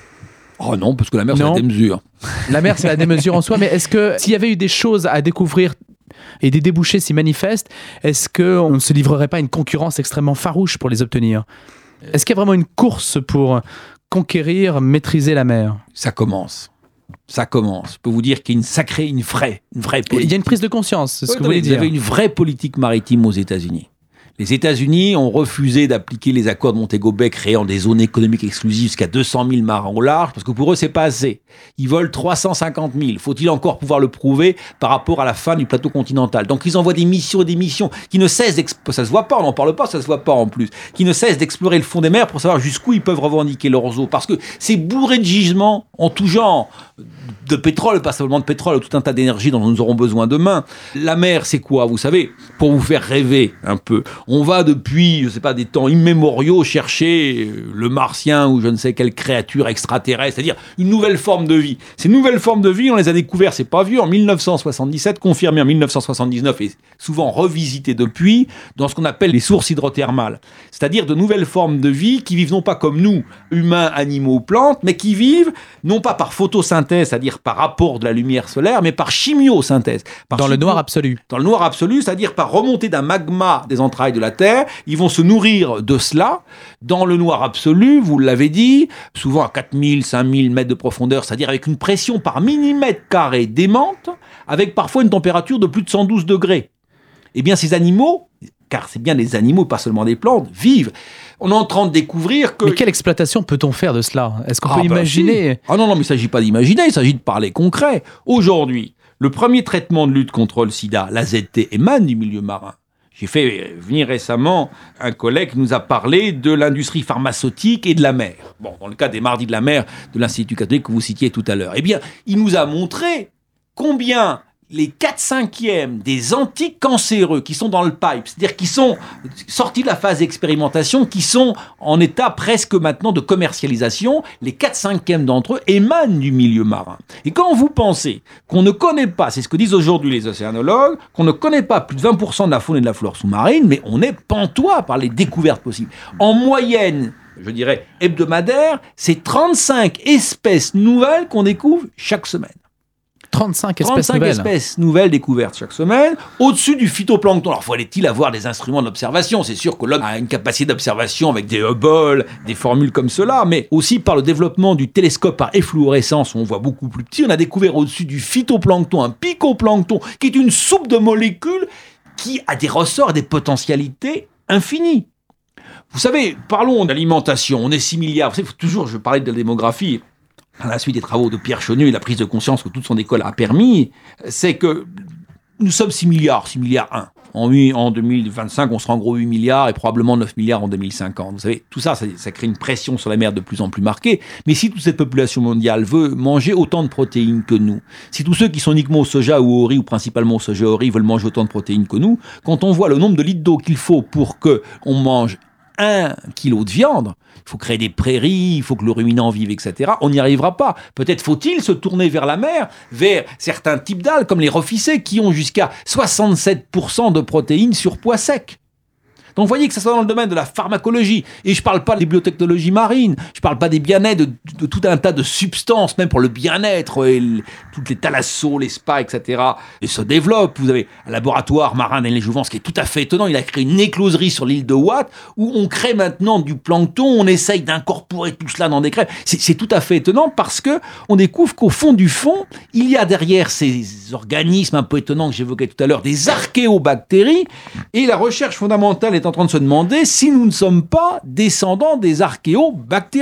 Oh non, parce que la mer, c'est la démesure. La mer, c'est la démesure en soi, mais est-ce que s'il y avait eu des choses à découvrir et des débouchés si manifestes, est-ce qu'on ne se livrerait pas à une concurrence extrêmement farouche pour les obtenir? Est-ce qu'il y a vraiment une course pour conquérir, maîtriser la mer? Ça commence. Ça commence. Je peux vous dire qu'il y a une sacrée, une vraie, une vraie politique. Il y a une prise de conscience, c'est ce oui, que vous voulez dire. Il y avait une vraie politique maritime aux États-Unis. Les États-Unis ont refusé d'appliquer les accords de Montego Bay créant des zones économiques exclusives jusqu'à deux cent mille marins au large, parce que pour eux, c'est pas assez. Ils veulent trois cent cinquante mille. Faut-il encore pouvoir le prouver par rapport à la fin du plateau continental? Donc, ils envoient des missions et des missions qui ne cessent d'explorer, ça se voit pas, on n'en parle pas, ça se voit pas en plus, qui ne cessent d'explorer le fond des mers pour savoir jusqu'où ils peuvent revendiquer leurs eaux, parce que c'est bourré de gisements en tout genre, de pétrole, pas seulement de pétrole, tout un tas d'énergie dont nous aurons besoin demain. La mer, c'est quoi? Vous savez, pour vous faire rêver un peu, on va depuis, je sais pas, des temps immémoriaux chercher le martien ou je ne sais quelle créature extraterrestre, c'est-à-dire une nouvelle forme de vie. Ces nouvelles formes de vie, on les a découvertes, c'est pas vieux, en mille neuf cent soixante-dix-sept, confirmées en mille neuf cent soixante-dix-neuf et souvent revisitées depuis, dans ce qu'on appelle les sources hydrothermales. C'est-à-dire de nouvelles formes de vie qui vivent non pas comme nous, humains, animaux, plantes, mais qui vivent non pas par photosynthèse, c'est-à-dire par rapport de la lumière solaire, mais par chimiosynthèse. Par dans chimio... le noir absolu. Dans le noir absolu, c'est-à-dire par remontée d'un magma des entrailles de la Terre. Ils vont se nourrir de cela dans le noir absolu, vous l'avez dit, souvent à quatre mille, cinq mille mètres de profondeur, c'est-à-dire avec une pression par millimètre carré démente, avec parfois une température de plus de cent douze degrés. Eh bien, ces animaux, car c'est bien des animaux, pas seulement des plantes, vivent. On est en train de découvrir que... Mais quelle exploitation peut-on faire de cela? Est-ce qu'on ah, peut bah imaginer... Si. Ah non, non, mais il ne s'agit pas d'imaginer, il s'agit de parler concret. Aujourd'hui, le premier traitement de lutte contre le sida, l'A Z T, émane du milieu marin. J'ai fait venir récemment un collègue qui nous a parlé de l'industrie pharmaceutique et de la mer. Bon, dans le cas des Mardis de la mer de l'Institut catholique que vous citiez tout à l'heure. Eh bien, il nous a montré combien les quatre cinquièmes des anticancéreux qui sont dans le pipe, c'est-à-dire qui sont sortis de la phase d'expérimentation, qui sont en état presque maintenant de commercialisation, les quatre cinquièmes d'entre eux émanent du milieu marin. Et quand vous pensez qu'on ne connaît pas, c'est ce que disent aujourd'hui les océanologues, qu'on ne connaît pas plus de vingt pour cent de la faune et de la flore sous-marine, mais on est pantois par les découvertes possibles. En moyenne, je dirais hebdomadaire, c'est trente-cinq espèces nouvelles qu'on découvre chaque semaine. trente-cinq espèces trente-cinq nouvelles. espèces nouvelles découvertes chaque semaine, au-dessus du phytoplancton. Alors, faut-il avoir des instruments d'observation? C'est sûr que l'homme a une capacité d'observation avec des Hubble, des formules comme cela, mais aussi par le développement du télescope par efflorescence, où on voit beaucoup plus petit, on a découvert au-dessus du phytoplancton un picoplancton, qui est une soupe de molécules qui a des ressorts et des potentialités infinies. Vous savez, parlons d'alimentation, on est six milliards. Vous savez, toujours, je parlais de la démographie, à la suite des travaux de Pierre Chenu et la prise de conscience que toute son école a permis, c'est que nous sommes six milliards, six milliards un. En, en deux mille vingt-cinq, on sera en gros huit milliards et probablement neuf milliards en deux mille cinquante. Vous savez, tout ça, ça, ça crée une pression sur la mer de plus en plus marquée. Mais si toute cette population mondiale veut manger autant de protéines que nous, si tous ceux qui sont uniquement au soja ou au riz, ou principalement au soja ou au riz, veulent manger autant de protéines que nous, quand on voit le nombre de litres d'eau qu'il faut pour qu'on mange un kilo de viande, il faut créer des prairies, il faut que le ruminant vive, et cetera. On n'y arrivera pas. Peut-être faut-il se tourner vers la mer, vers certains types d'algues, comme les rofficées, qui ont jusqu'à soixante-sept pour cent de protéines sur pois sec. Donc vous voyez que ça soit dans le domaine de la pharmacologie, et je ne parle pas des biotechnologies marines, je ne parle pas des bien-être, de, de tout un tas de substances, même pour le bien-être, et le, toutes les thalassos, les spas, et cetera. Et se développent. Vous avez un laboratoire marin dans les Jouvences qui est tout à fait étonnant, il a créé une écloserie sur l'île de Watt, où on crée maintenant du plancton, on essaye d'incorporer tout cela dans des crèmes. C'est, c'est tout à fait étonnant parce que on découvre qu'au fond du fond, il y a derrière ces organismes un peu étonnants que j'évoquais tout à l'heure, des archéobactéries, et la recherche fondamentale est en train de se demander si nous ne sommes pas descendants des archéobactéries.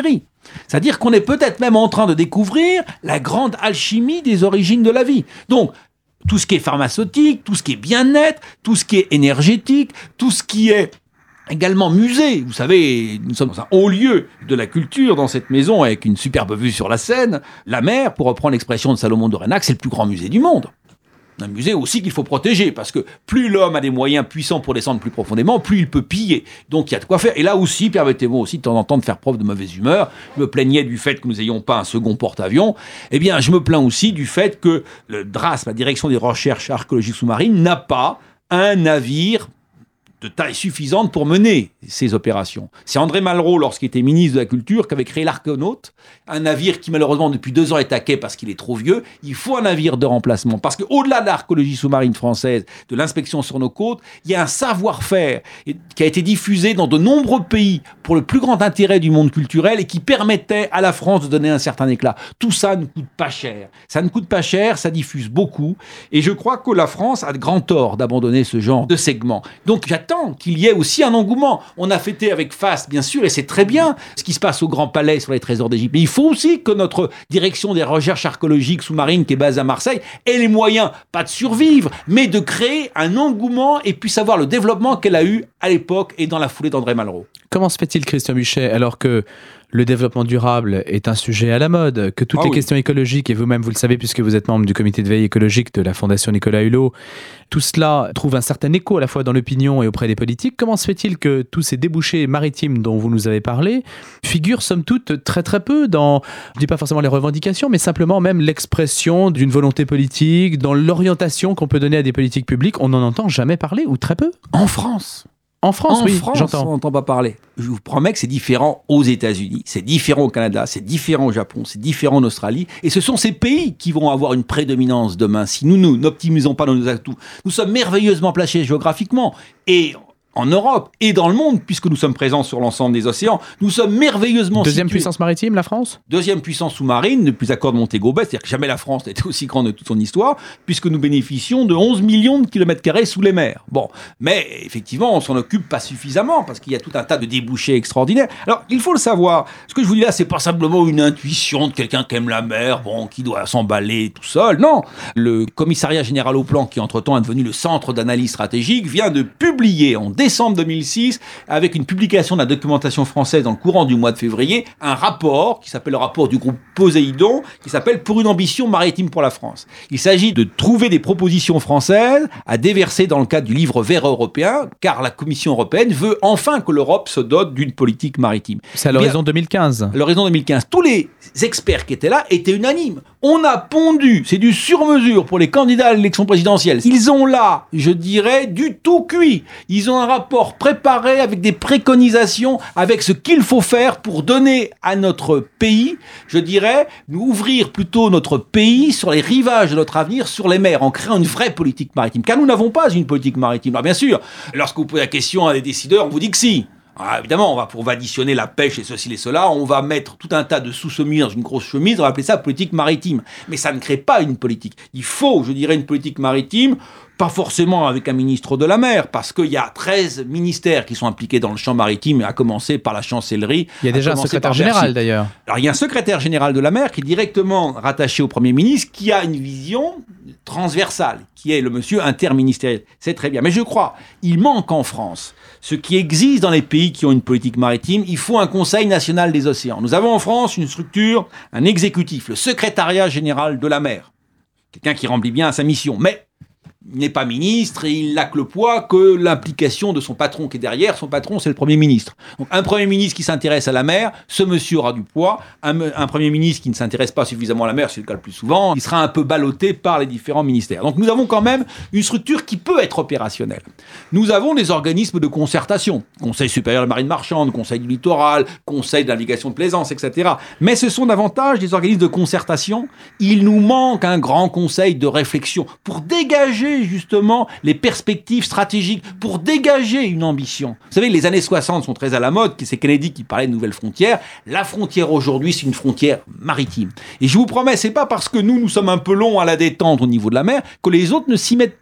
C'est-à-dire qu'on est peut-être même en train de découvrir la grande alchimie des origines de la vie. Donc, tout ce qui est pharmaceutique, tout ce qui est bien-être, tout ce qui est énergétique, tout ce qui est également musée. Vous savez, nous sommes dans un haut lieu de la culture dans cette maison avec une superbe vue sur la Seine. La mer, pour reprendre l'expression de Salomon d'Aurenac, c'est le plus grand musée du monde. Un musée aussi qu'il faut protéger, parce que plus l'homme a des moyens puissants pour descendre plus profondément, plus il peut piller. Donc il y a de quoi faire. Et là aussi, permettez-moi aussi de temps en temps de faire preuve de mauvaise humeur. Je me plaignais du fait que nous n'ayons pas un second porte-avions. Eh bien, je me plains aussi du fait que le D R A S, la Direction des recherches archéologiques sous-marines, n'a pas un navire de taille suffisante pour mener ces opérations. C'est André Malraux, lorsqu'il était ministre de la Culture, qui avait créé l'Argonaute, un navire qui malheureusement depuis deux ans est à quai parce qu'il est trop vieux. Il faut un navire de remplacement, parce qu'au-delà de l'archéologie sous-marine française, de l'inspection sur nos côtes, il y a un savoir-faire qui a été diffusé dans de nombreux pays pour le plus grand intérêt du monde culturel et qui permettait à la France de donner un certain éclat. Tout ça ne coûte pas cher. Ça ne coûte pas cher, ça diffuse beaucoup. Et je crois que la France a de grands torts d'abandonner ce genre de segment. Donc j'attends qu'il y ait aussi un engouement. On a fêté avec Faast, bien sûr, et c'est très bien ce qui se passe au Grand Palais sur les trésors d'Égypte. Mais il faut aussi que notre direction des recherches archéologiques sous-marines, qui est basée à Marseille, ait les moyens, pas de survivre, mais de créer un engouement et puisse avoir le développement qu'elle a eu à l'époque et dans la foulée d'André Malraux. Comment se fait-il, Christian Buchet, alors que le développement durable est un sujet à la mode, que toutes ah les oui. questions écologiques, et vous-même vous le savez puisque vous êtes membre du comité de veille écologique de la Fondation Nicolas Hulot, tout cela trouve un certain écho à la fois dans l'opinion et auprès des politiques. Comment se fait-il que tous ces débouchés maritimes dont vous nous avez parlé figurent somme toute très très peu dans, je ne dis pas forcément les revendications, mais simplement même l'expression d'une volonté politique, dans l'orientation qu'on peut donner à des politiques publiques? On n'en entend jamais parler, ou très peu. En France En France, en oui, France, j'entends. on n'entend pas parler. Je vous promets que c'est différent aux États-Unis, c'est différent au Canada, c'est différent au Japon, c'est différent en Australie. Et ce sont ces pays qui vont avoir une prédominance demain. Si nous, nous n'optimisons pas nos atouts, nous sommes merveilleusement placés géographiquement. Et en Europe et dans le monde, puisque nous sommes présents sur l'ensemble des océans, nous sommes merveilleusement Deuxième situés. puissance maritime, la France? Deuxième puissance sous-marine depuis l'accord de Montego Bay, c'est-à-dire que jamais la France n'a été aussi grande de toute son histoire, puisque nous bénéficions de onze millions de kilomètres carrés sous les mers. Bon, mais effectivement, on s'en occupe pas suffisamment, parce qu'il y a tout un tas de débouchés extraordinaires. Alors, il faut le savoir, ce que je vous dis là, c'est pas simplement une intuition de quelqu'un qui aime la mer, bon, qui doit s'emballer tout seul, non. Le commissariat général au plan, qui entre-temps est devenu le centre d'analyse stratégique, vient de publier en décembre deux mille six, avec une publication de la documentation française dans le courant du mois de février, un rapport qui s'appelle le rapport du groupe Poséidon, qui s'appelle « Pour une ambition maritime pour la France ». Il s'agit de trouver des propositions françaises à déverser dans le cadre du livre vert européen, car la Commission européenne veut enfin que l'Europe se dote d'une politique maritime. C'est à l'horizon deux mille quinze. À l'horizon deux mille quinze. Tous les experts qui étaient là étaient unanimes. On a pondu, c'est du sur-mesure pour les candidats à l'élection présidentielle. Ils ont là, je dirais, du tout cuit. Ils ont un rapport préparé avec des préconisations, avec ce qu'il faut faire pour donner à notre pays, je dirais, nous ouvrir plutôt notre pays sur les rivages de notre avenir, sur les mers, en créant une vraie politique maritime. Car nous n'avons pas une politique maritime. Alors bien sûr, lorsque vous posez la question à des décideurs, on vous dit que si. Ah, évidemment, on va, pour additionner la pêche et ceci et cela, on va mettre tout un tas de sous-semis dans une grosse chemise, on va appeler ça politique maritime. Mais ça ne crée pas une politique. Il faut, je dirais, une politique maritime, pas forcément avec un ministre de la mer, parce qu'il y a treize ministères qui sont impliqués dans le champ maritime, à commencer par la chancellerie. Il y a déjà un secrétaire général, d'ailleurs. Alors, il y a un secrétaire général de la mer qui est directement rattaché au Premier ministre, qui a une vision transversale, qui est le monsieur interministériel. C'est très bien. Mais je crois, il manque en France ce qui existe dans les pays qui ont une politique maritime. Il faut un Conseil national des océans. Nous avons en France une structure, un exécutif, le secrétariat général de la mer. Quelqu'un qui remplit bien sa mission. Mais il n'est pas ministre et il n'a que le poids que l'implication de son patron qui est derrière. Son patron, c'est le Premier ministre. Donc un Premier ministre qui s'intéresse à la mer, ce monsieur aura du poids. Un, un Premier ministre qui ne s'intéresse pas suffisamment à la mer, c'est le cas le plus souvent, il sera un peu ballotté par les différents ministères. Donc nous avons quand même une structure qui peut être opérationnelle. Nous avons des organismes de concertation. Conseil supérieur de la marine marchande, Conseil du littoral, Conseil de navigation de plaisance, et cetera. Mais ce sont davantage des organismes de concertation. Il nous manque un grand conseil de réflexion pour dégager justement les perspectives stratégiques, pour dégager une ambition. Vous savez, les années soixante sont très à la mode, c'est Kennedy qui parlait de nouvelles frontières. La frontière aujourd'hui, c'est une frontière maritime. Et je vous promets, c'est pas parce que nous, nous sommes un peu longs à la détente au niveau de la mer que les autres ne s'y mettent pas.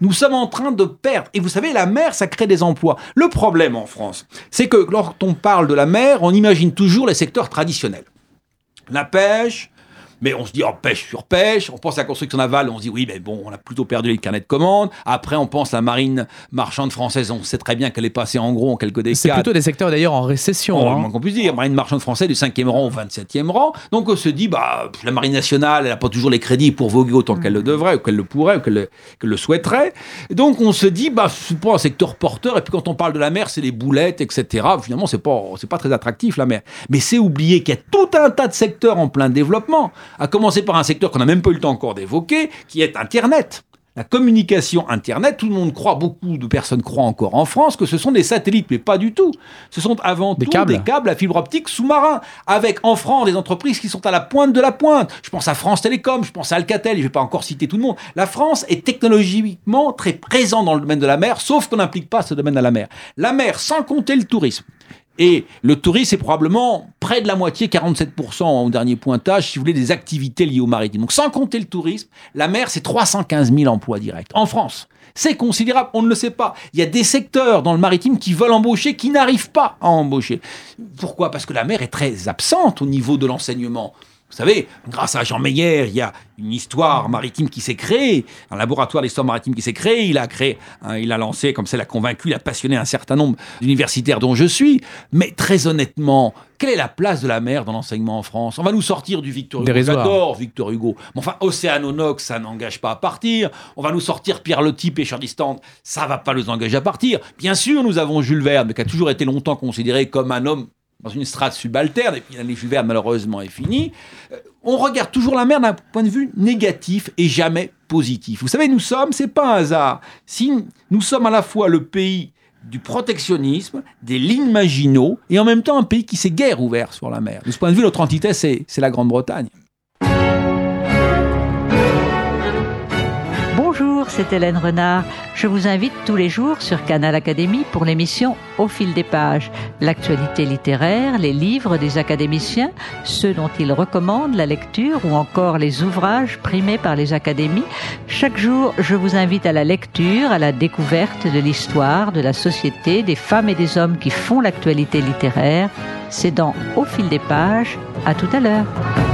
nous sommes en train de perdre. Et vous savez, la mer, ça crée des emplois. Le problème en France, c'est que lorsqu'on parle de la mer, on imagine toujours les secteurs traditionnels. La pêche, mais on se dit, oh, pêche sur pêche. On pense à la construction navale, on se dit, oui, mais bon, on a plutôt perdu les carnets de commandes. Après, on pense à la marine marchande française. On sait très bien qu'elle est passée en gros en quelques décades. C'est plutôt des secteurs d'ailleurs en récession. Oh, hein. Moins qu'on puisse dire. Marine marchande française du cinquième rang au vingt-septième rang. Donc, on se dit, bah, la marine nationale, elle n'a pas toujours les crédits pour voguer autant qu'elle le devrait, ou qu'elle le pourrait, ou qu'elle le, qu'elle le souhaiterait. Donc, on se dit, bah, c'est pas un secteur porteur. Et puis, quand on parle de la mer, c'est les boulettes, et cetera. Finalement, c'est pas, c'est pas très attractif, la mer. Mais c'est oublier qu'il y a tout un tas de secteurs en plein développement. À commencer par un secteur qu'on n'a même pas eu le temps encore d'évoquer, qui est Internet. La communication Internet, tout le monde croit, beaucoup de personnes croient encore en France que ce sont des satellites, mais pas du tout. Ce sont avant des tout câbles. des câbles à fibre optique sous-marins, avec en France des entreprises qui sont à la pointe de la pointe. Je pense à France Télécom, je pense à Alcatel, et je ne vais pas encore citer tout le monde. La France est technologiquement très présente dans le domaine de la mer, sauf qu'on n'implique pas ce domaine à la mer. La mer, sans compter le tourisme. Et le tourisme est probablement près de la moitié, quarante-sept pour cent au dernier pointage, si vous voulez, des activités liées au maritime. Donc sans compter le tourisme, la mer, c'est trois cent quinze mille emplois directs en France. C'est considérable, on ne le sait pas. Il y a des secteurs dans le maritime qui veulent embaucher, qui n'arrivent pas à embaucher. Pourquoi ? Parce que la mer est très absente au niveau de l'enseignement. Vous savez, grâce à Jean Meyer, il y a une histoire maritime qui s'est créée, un laboratoire d'histoire maritime qui s'est créé. Il a créé, hein, il a lancé, comme ça, il a convaincu, il a passionné un certain nombre d'universitaires dont je suis. Mais très honnêtement, quelle est la place de la mer dans l'enseignement en France ? On va nous sortir du Victor Hugo. J'adore Victor Hugo. Mais enfin, Océanonox, ça n'engage pas à partir. On va nous sortir Pierre Loti, pêcheur distante, ça ne va pas nous engager à partir. Bien sûr, nous avons Jules Verne, mais qui a toujours été longtemps considéré comme un homme dans une strate subalterne, et puis l'année Jules Verne, malheureusement, est finie. Euh, on regarde toujours la mer d'un point de vue négatif et jamais positif. Vous savez, nous sommes, c'est pas un hasard, si nous sommes à la fois le pays du protectionnisme, des lignes Maginot, et en même temps un pays qui s'est guère ouvert sur la mer. De ce point de vue, notre antithèse, c'est, c'est la Grande-Bretagne. Bonjour, c'est Hélène Renard. Je vous invite tous les jours sur Canal Académie pour l'émission Au fil des pages. L'actualité littéraire, les livres des académiciens, ceux dont ils recommandent la lecture ou encore les ouvrages primés par les académies. Chaque jour, je vous invite à la lecture, à la découverte de l'histoire, de la société, des femmes et des hommes qui font l'actualité littéraire. C'est dans Au fil des pages. À tout à l'heure.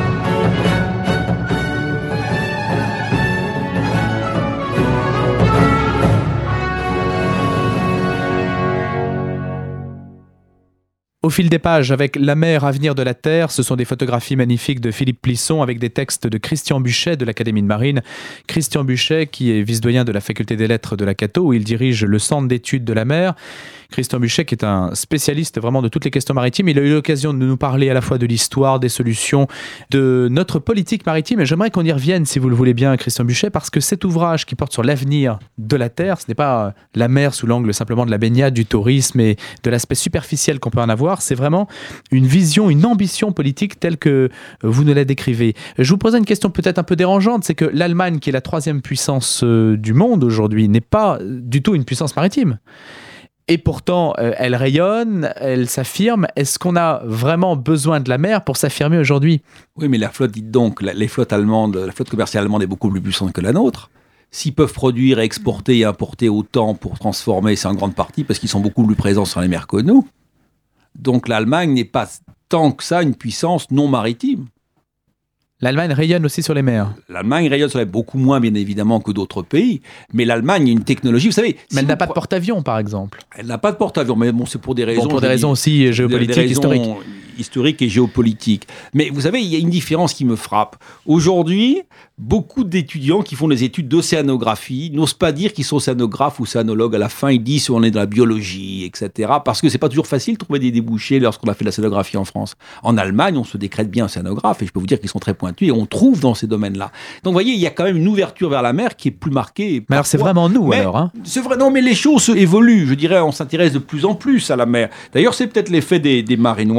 Au fil des pages, avec La mer, avenir de la Terre, ce sont des photographies magnifiques de Philippe Plisson avec des textes de Christian Buchet de l'Académie de Marine. Christian Buchet, qui est vice-doyen de la Faculté des Lettres de la Cato, où il dirige le Centre d'études de la mer. Christian Buchet, qui est un spécialiste vraiment de toutes les questions maritimes, il a eu l'occasion de nous parler à la fois de l'histoire, des solutions, de notre politique maritime. Et j'aimerais qu'on y revienne, si vous le voulez bien, Christian Buchet, parce que cet ouvrage qui porte sur l'avenir de la Terre, ce n'est pas la mer sous l'angle simplement de la baignade, du tourisme et de l'aspect superficiel qu'on peut en avoir. C'est vraiment une vision, une ambition politique telle que vous nous la décrivez. Je vous posais une question peut-être un peu dérangeante, c'est que l'Allemagne, qui est la troisième puissance du monde aujourd'hui, n'est pas du tout une puissance maritime. Et pourtant, euh, elle rayonne, elle s'affirme. Est-ce qu'on a vraiment besoin de la mer pour s'affirmer aujourd'hui ? Oui, mais la flotte, dites donc, la, les flottes allemandes, la flotte commerciale allemande est beaucoup plus puissante que la nôtre. S'ils peuvent produire, exporter et importer autant pour transformer, c'est en grande partie parce qu'ils sont beaucoup plus présents sur les mers que nous. Donc l'Allemagne n'est pas tant que ça une puissance non maritime. L'Allemagne rayonne aussi sur les mers. L'Allemagne rayonne sur les mers, beaucoup moins bien évidemment que d'autres pays, mais l'Allemagne a une technologie, vous savez... Mais si elle n'a vous... pas de porte-avions, par exemple. Elle n'a pas de porte-avions, mais bon, c'est pour des raisons... Bon, pour des raisons aussi géopolitiques, des raisons historiques. historiques et géopolitiques. Mais vous savez, il y a une différence qui me frappe. Aujourd'hui, beaucoup d'étudiants qui font des études d'océanographie n'osent pas dire qu'ils sont océanographes ou océanologues. À la fin, ils disent on est dans la biologie, et cetera. Parce que c'est pas toujours facile de trouver des débouchés lorsqu'on a fait de l'océanographie en France. En Allemagne, on se décrète bien océanographe, et je peux vous dire qu'ils sont très pointus, et on trouve dans ces domaines-là. Donc, vous voyez, il y a quand même une ouverture vers la mer qui est plus marquée. Mais alors, c'est vraiment nous, mais alors hein c'est vrai, non, mais les choses évoluent. Je dirais, on s'intéresse de plus en plus à la mer. D'ailleurs, c'est peut-être l'effet des, des marées noires. Bon,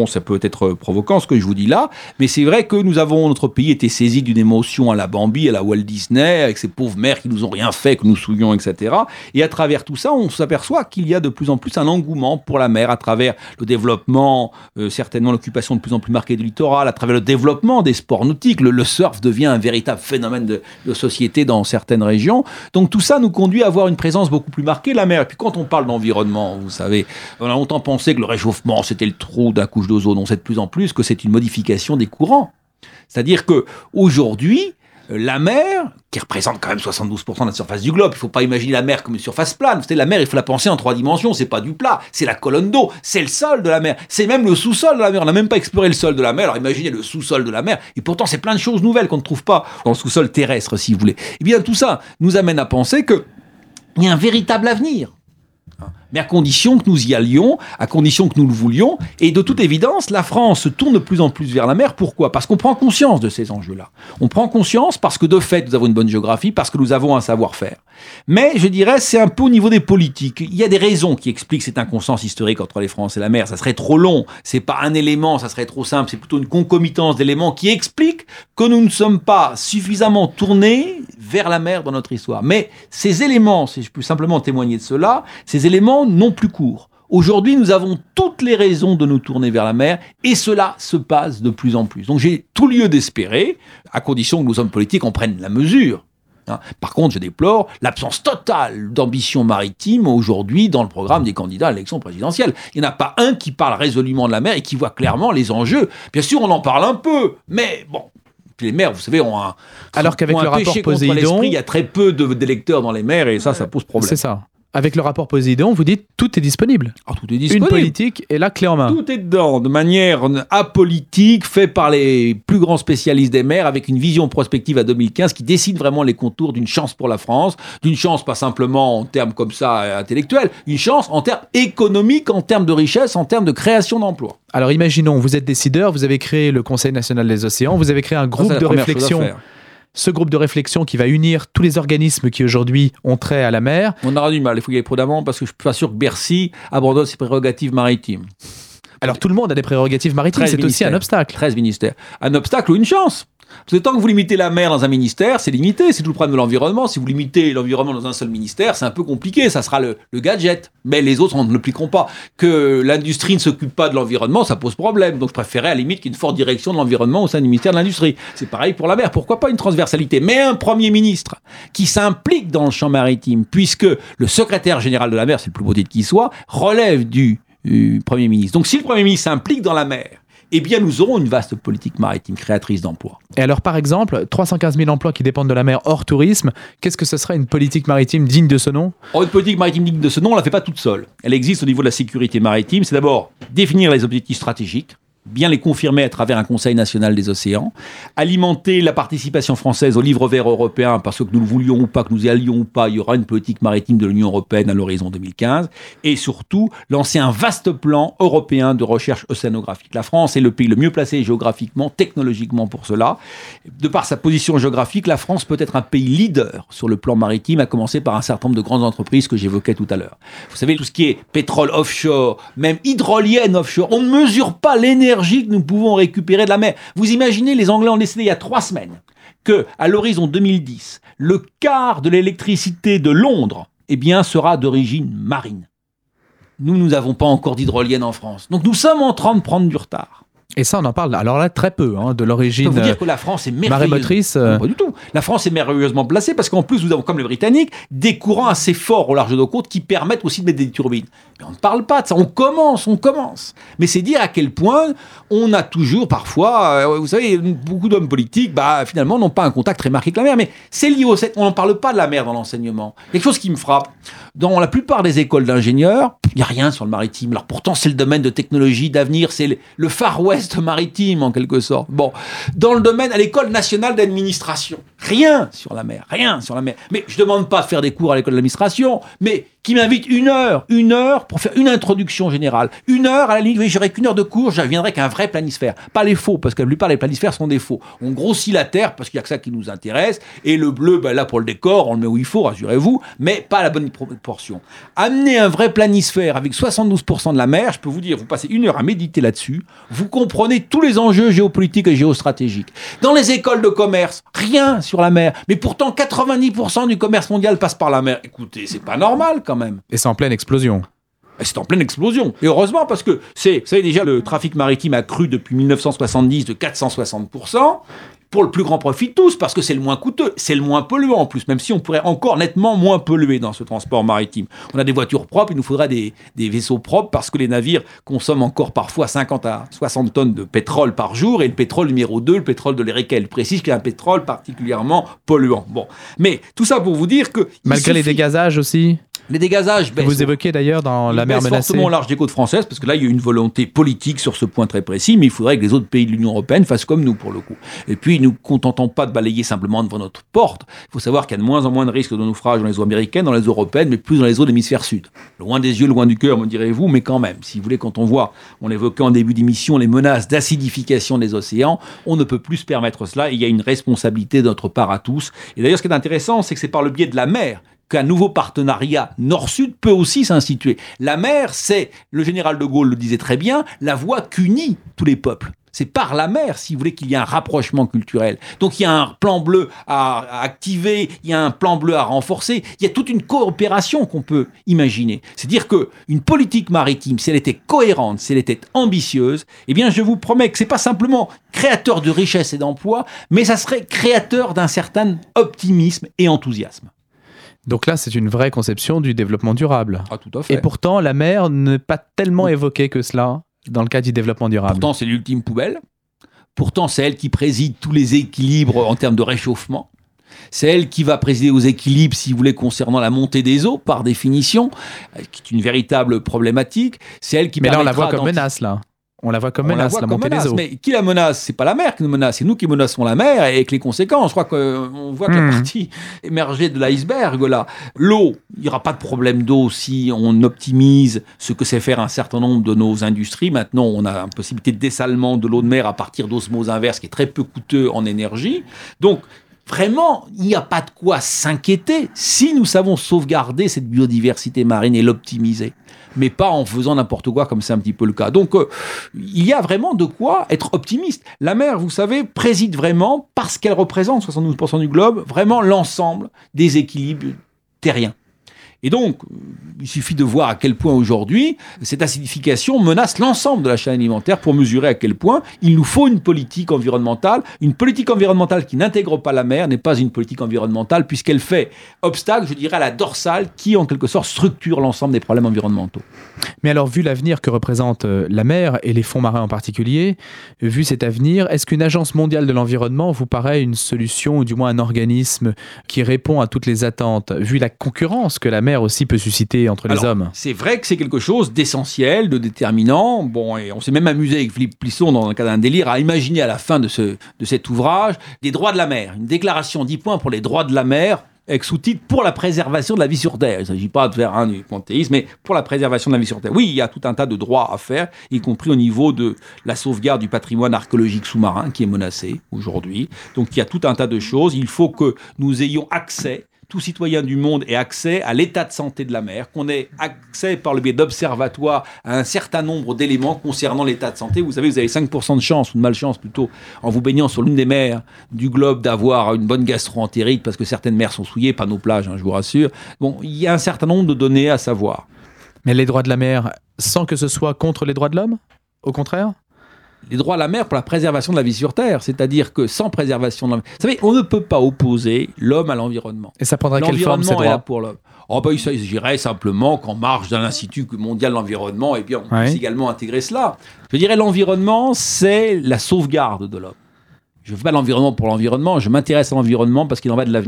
bon, ça peut être provoquant ce que je vous dis là, mais c'est vrai que nous avons, notre pays été saisi d'une émotion à la Bambi, à la Walt Disney, avec ces pauvres mères qui nous ont rien fait, que nous souillons, et cetera. Et à travers tout ça, on s'aperçoit qu'il y a de plus en plus un engouement pour la mer, à travers le développement, euh, certainement l'occupation de plus en plus marquée du littoral, à travers le développement des sports nautiques. Le, le surf devient un véritable phénomène de, de société dans certaines régions. Donc tout ça nous conduit à avoir une présence beaucoup plus marquée de la mer. Et puis quand on parle d'environnement, vous savez, on a longtemps pensé que le réchauffement, c'était le trou d'un couche d'ozone. On sait de plus en plus que c'est une modification des courants. C'est-à-dire qu'aujourd'hui, la mer, qui représente quand même soixante-douze pour cent de la surface du globe, il ne faut pas imaginer la mer comme une surface plane. Vous savez, la mer, il faut la penser en trois dimensions. C'est pas du plat, c'est la colonne d'eau, c'est le sol de la mer, c'est même le sous-sol de la mer. On n'a même pas exploré le sol de la mer. Alors imaginez le sous-sol de la mer. Et pourtant, c'est plein de choses nouvelles qu'on ne trouve pas dans le sous-sol terrestre, si vous voulez. Eh bien, tout ça nous amène à penser qu'il y a un véritable avenir. Mais à condition que nous y allions, à condition que nous le voulions. Et de toute évidence, la France se tourne de plus en plus vers la mer. Pourquoi ? Parce qu'on prend conscience de ces enjeux-là. On prend conscience parce que de fait, nous avons une bonne géographie, parce que nous avons un savoir-faire. Mais je dirais, c'est un peu au niveau des politiques. Il y a des raisons qui expliquent cette inconscience historique entre les Français et la mer. Ça serait trop long. C'est pas un élément, ça serait trop simple. C'est plutôt une concomitance d'éléments qui expliquent que nous ne sommes pas suffisamment tournés vers la mer dans notre histoire. Mais ces éléments, si je peux simplement témoigner de cela, ces éléments n'ont plus cours. Aujourd'hui, nous avons toutes les raisons de nous tourner vers la mer et cela se passe de plus en plus. Donc j'ai tout lieu d'espérer, à condition que nos hommes politiques en prennent la mesure. Hein. Par contre, je déplore l'absence totale d'ambition maritime aujourd'hui dans le programme des candidats à l'élection présidentielle. Il n'y en a pas un qui parle résolument de la mer et qui voit clairement les enjeux. Bien sûr, on en parle un peu, mais bon... Puis les maires, vous savez, ont un, Alors qu'avec ont le un rapport péché contre Poséidon, l'esprit. Il y a très peu de, d'électeurs dans les maires et ça, ça pose problème. C'est ça. Avec le rapport Poséidon, vous dites tout est disponible. Ah, tout est disponible. Une politique est là, clé en main. Tout est dedans, de manière apolitique, fait par les plus grands spécialistes des mers, avec une vision prospective à deux mille quinze qui dessine vraiment les contours d'une chance pour la France, d'une chance pas simplement en termes comme ça intellectuels, une chance en termes économiques, en termes de richesse, en termes de création d'emplois. Alors imaginons, vous êtes décideur, vous avez créé le Conseil national des océans, vous avez créé un groupe Ça, c'est la de première chose à réflexion. faire. Ce groupe de réflexion qui va unir tous les organismes qui aujourd'hui ont trait à la mer. On aura du mal, il faut y aller prudemment parce que je ne suis pas sûr que Bercy abandonne ses prérogatives maritimes. Alors tout le monde a des prérogatives maritimes, c'est aussi un obstacle. treize ministères. Un obstacle ou une chance. Parce que tant que vous limitez la mer dans un ministère, c'est limité. C'est tout le problème de l'environnement. Si vous limitez l'environnement dans un seul ministère, c'est un peu compliqué. Ça sera le, le gadget. Mais les autres ne l'appliqueront pas. Que l'industrie ne s'occupe pas de l'environnement, ça pose problème. Donc je préférais à la limite qu'il y ait une forte direction de l'environnement au sein du ministère de l'Industrie. C'est pareil pour la mer. Pourquoi pas une transversalité ? Mais un Premier ministre qui s'implique dans le champ maritime, puisque le secrétaire général de la mer, c'est le plus beau titre qui soit, relève du, du Premier ministre. Donc si le Premier ministre s'implique dans la mer, eh bien, nous aurons une vaste politique maritime créatrice d'emplois. Et alors, par exemple, trois cent quinze mille emplois qui dépendent de la mer hors tourisme, qu'est-ce que ce sera une politique maritime digne de ce nom ? Or, une politique maritime digne de ce nom, on ne la fait pas toute seule. Elle existe au niveau de la sécurité maritime. C'est d'abord définir les objectifs stratégiques, bien les confirmer à travers un Conseil national des océans, alimenter la participation française au livre vert européen, parce que nous le voulions ou pas, que nous y allions ou pas, il y aura une politique maritime de l'Union européenne à l'horizon deux mille quinze, et surtout lancer un vaste plan européen de recherche océanographique. La France est le pays le mieux placé géographiquement, technologiquement pour cela. De par sa position géographique, la France peut être un pays leader sur le plan maritime, à commencer par un certain nombre de grandes entreprises que j'évoquais tout à l'heure. Vous savez, tout ce qui est pétrole offshore, même hydrolienne offshore, on ne mesure pas l'énergie que nous pouvons récupérer de la mer. Vous imaginez, les Anglais ont décidé il y a trois semaines que, à l'horizon deux mille dix, le quart de l'électricité de Londres, eh bien, sera d'origine marine. Nous, nous n'avons pas encore d'hydrolienne en France. Donc, nous sommes en train de prendre du retard. Et ça, on en parle, alors là, très peu, hein, de l'origine. Je peux vous dire que la France est merveilleuse. Marémotrice. Euh... Non, pas du tout. La France est merveilleusement placée parce qu'en plus, nous avons, comme les Britanniques, des courants assez forts au large de nos côtes qui permettent aussi de mettre des turbines. Mais on ne parle pas de ça. On commence, on commence. Mais c'est dire à quel point on a toujours, parfois, euh, vous savez, beaucoup d'hommes politiques, bah, finalement, n'ont pas un contact très marqué avec la mer. Mais c'est lié au... On n'en parle pas de la mer dans l'enseignement. Quelque chose qui me frappe. Dans la plupart des écoles d'ingénieurs, il n'y a rien sur le maritime. Alors pourtant, c'est le domaine de technologie, d'avenir, c'est le Far West maritime, en quelque sorte. Bon, dans le domaine, à l'école nationale d'administration, rien sur la mer, rien sur la mer. Mais je ne demande pas de faire des cours à l'école d'administration, mais qui m'invite une heure, une heure pour faire une introduction générale. Une heure, à la limite, oui, j'aurais qu'une heure de cours, je viendrai qu'un vrai planisphère. Pas les faux, parce que la plupart des planisphères sont des faux. On grossit la Terre, parce qu'il n'y a que ça qui nous intéresse, et le bleu, ben là, pour le décor, on le met où il faut, rassurez-vous, mais pas à la bonne proportion. Amener un vrai planisphère avec soixante-douze pour cent de la mer, je peux vous dire, vous passez une heure à méditer là-dessus, vous comprenez tous les enjeux géopolitiques et géostratégiques. Dans les écoles de commerce, rien sur la mer, mais pourtant quatre-vingt-dix pour cent du commerce mondial passe par la mer. Écoutez, c'est pas normal quand même. Et c'est en pleine explosion. C'est en pleine explosion. Et heureusement, parce que c'est, vous savez déjà, le trafic maritime a cru depuis mille neuf cent soixante-dix de quatre cent soixante pour cent, pour le plus grand profit de tous, parce que c'est le moins coûteux, c'est le moins polluant en plus, même si on pourrait encore nettement moins polluer dans ce transport maritime. On a des voitures propres, il nous faudra des, des vaisseaux propres, parce que les navires consomment encore parfois cinquante à soixante tonnes de pétrole par jour, et le pétrole numéro deux, le pétrole de l'Erekel, précise qu'il y a un pétrole particulièrement polluant. Bon, mais tout ça pour vous dire que... Malgré les dégazages aussi. Les dégazages baissent. Vous évoquez d'ailleurs dans la mer menacée. Fortement au large des côtes françaises, parce que là, il y a une volonté politique sur ce point très précis, mais il faudrait que les autres pays de l'Union européenne fassent comme nous, pour le coup. Et puis, nous ne contentons pas de balayer simplement devant notre porte. Il faut savoir qu'il y a de moins en moins de risques de naufrage dans les eaux américaines, dans les eaux européennes, mais plus dans les eaux de l'hémisphère sud. Loin des yeux, loin du cœur, me direz-vous, mais quand même. Si vous voulez, quand on voit, on l'évoquait en début d'émission, les menaces d'acidification des océans, on ne peut plus se permettre cela, et il y a une responsabilité de notre part à tous. Et d'ailleurs, ce qui est intéressant, c'est que c'est par le biais de la mer qu'un nouveau partenariat nord-sud peut aussi s'instituer. La mer, c'est, le général de Gaulle le disait très bien, la voie qu'unit tous les peuples. C'est par la mer, si vous voulez, qu'il y a un rapprochement culturel. Donc il y a un plan bleu à, à activer, il y a un plan bleu à renforcer, il y a toute une coopération qu'on peut imaginer. C'est-à-dire qu'une politique maritime, si elle était cohérente, si elle était ambitieuse, eh bien je vous promets que c'est pas simplement créateur de richesse et d'emplois, mais ça serait créateur d'un certain optimisme et enthousiasme. Donc là, c'est une vraie conception du développement durable. Ah, tout à fait. Et pourtant, la mer n'est pas tellement évoquée que cela dans le cadre du développement durable. Pourtant, c'est l'ultime poubelle. Pourtant, c'est elle qui préside tous les équilibres en termes de réchauffement. C'est elle qui va présider aux équilibres, si vous voulez, concernant la montée des eaux, par définition, qui est une véritable problématique. C'est elle qui Mais là, on la voit d'anti- comme menace, là. On la voit comme On la menace, voit la, comme montée menace, des eaux. mais qui la menace ? C'est pas la mer qui nous menace, c'est nous qui menaçons la mer et avec les conséquences. Je crois qu'on voit que Mmh. la partie émergée de l'iceberg, là, l'eau, il n'y aura pas de problème d'eau si on optimise ce que sait faire un certain nombre de nos industries. Maintenant, on a une possibilité de dessalement de l'eau de mer à partir d'osmose inverse qui est très peu coûteux en énergie. Donc, vraiment, il n'y a pas de quoi s'inquiéter si nous savons sauvegarder cette biodiversité marine et l'optimiser. Mais pas en faisant n'importe quoi comme c'est un petit peu le cas. Donc, euh, il y a vraiment de quoi être optimiste. La mer, vous savez, préside vraiment, parce qu'elle représente soixante-douze pour cent du globe, vraiment l'ensemble des équilibres terriens. Et donc, il suffit de voir à quel point aujourd'hui, cette acidification menace l'ensemble de la chaîne alimentaire pour mesurer à quel point il nous faut une politique environnementale. Une politique environnementale qui n'intègre pas la mer n'est pas une politique environnementale puisqu'elle fait obstacle, je dirais, à la dorsale qui, en quelque sorte, structure l'ensemble des problèmes environnementaux. Mais alors, vu l'avenir que représente euh, la mer et les fonds marins en particulier, vu cet avenir, est-ce qu'une agence mondiale de l'environnement vous paraît une solution ou du moins un organisme qui répond à toutes les attentes, vu la concurrence que la mer aussi peut susciter entre les Alors, hommes? C'est vrai que c'est quelque chose d'essentiel, de déterminant. Bon, et on s'est même amusé avec Philippe Plisson, dans le cadre d'un délire, à imaginer à la fin de, ce, de cet ouvrage des droits de la mer. Une déclaration dix points pour les droits de la mer, avec sous-titre « Pour la préservation de la vie sur Terre ». Il ne s'agit pas de faire un du panthéisme, mais pour la préservation de la vie sur Terre. Oui, il y a tout un tas de droits à faire, y compris au niveau de la sauvegarde du patrimoine archéologique sous-marin qui est menacé aujourd'hui. Donc il y a tout un tas de choses. Il faut que nous ayons accès, tout citoyen du monde ait accès à l'état de santé de la mer, qu'on ait accès par le biais d'observatoires à un certain nombre d'éléments concernant l'état de santé. Vous savez, vous avez cinq pour cent de chance, ou de malchance plutôt, en vous baignant sur l'une des mers du globe, d'avoir une bonne gastro-entérite, parce que certaines mers sont souillées, pas nos plages, hein, je vous rassure. Bon, il y a un certain nombre de données à savoir. Mais les droits de la mer, sans que ce soit contre les droits de l'homme? Au contraire? Les droits à la mer pour la préservation de la vie sur Terre, c'est-à-dire que sans préservation de la mer... Vous savez, on ne peut pas opposer l'homme à l'environnement. Et ça prendra quelle forme, ces L'environnement est là droits? pour l'homme. Oh ben, il s'agirait simplement qu'en marge d'un institut mondial de l'environnement, eh bien, on Ouais. puisse également intégrer cela. Je dirais l'environnement, c'est la sauvegarde de l'homme. Je ne fais pas l'environnement pour l'environnement, je m'intéresse à l'environnement parce qu'il en va de l'avenir.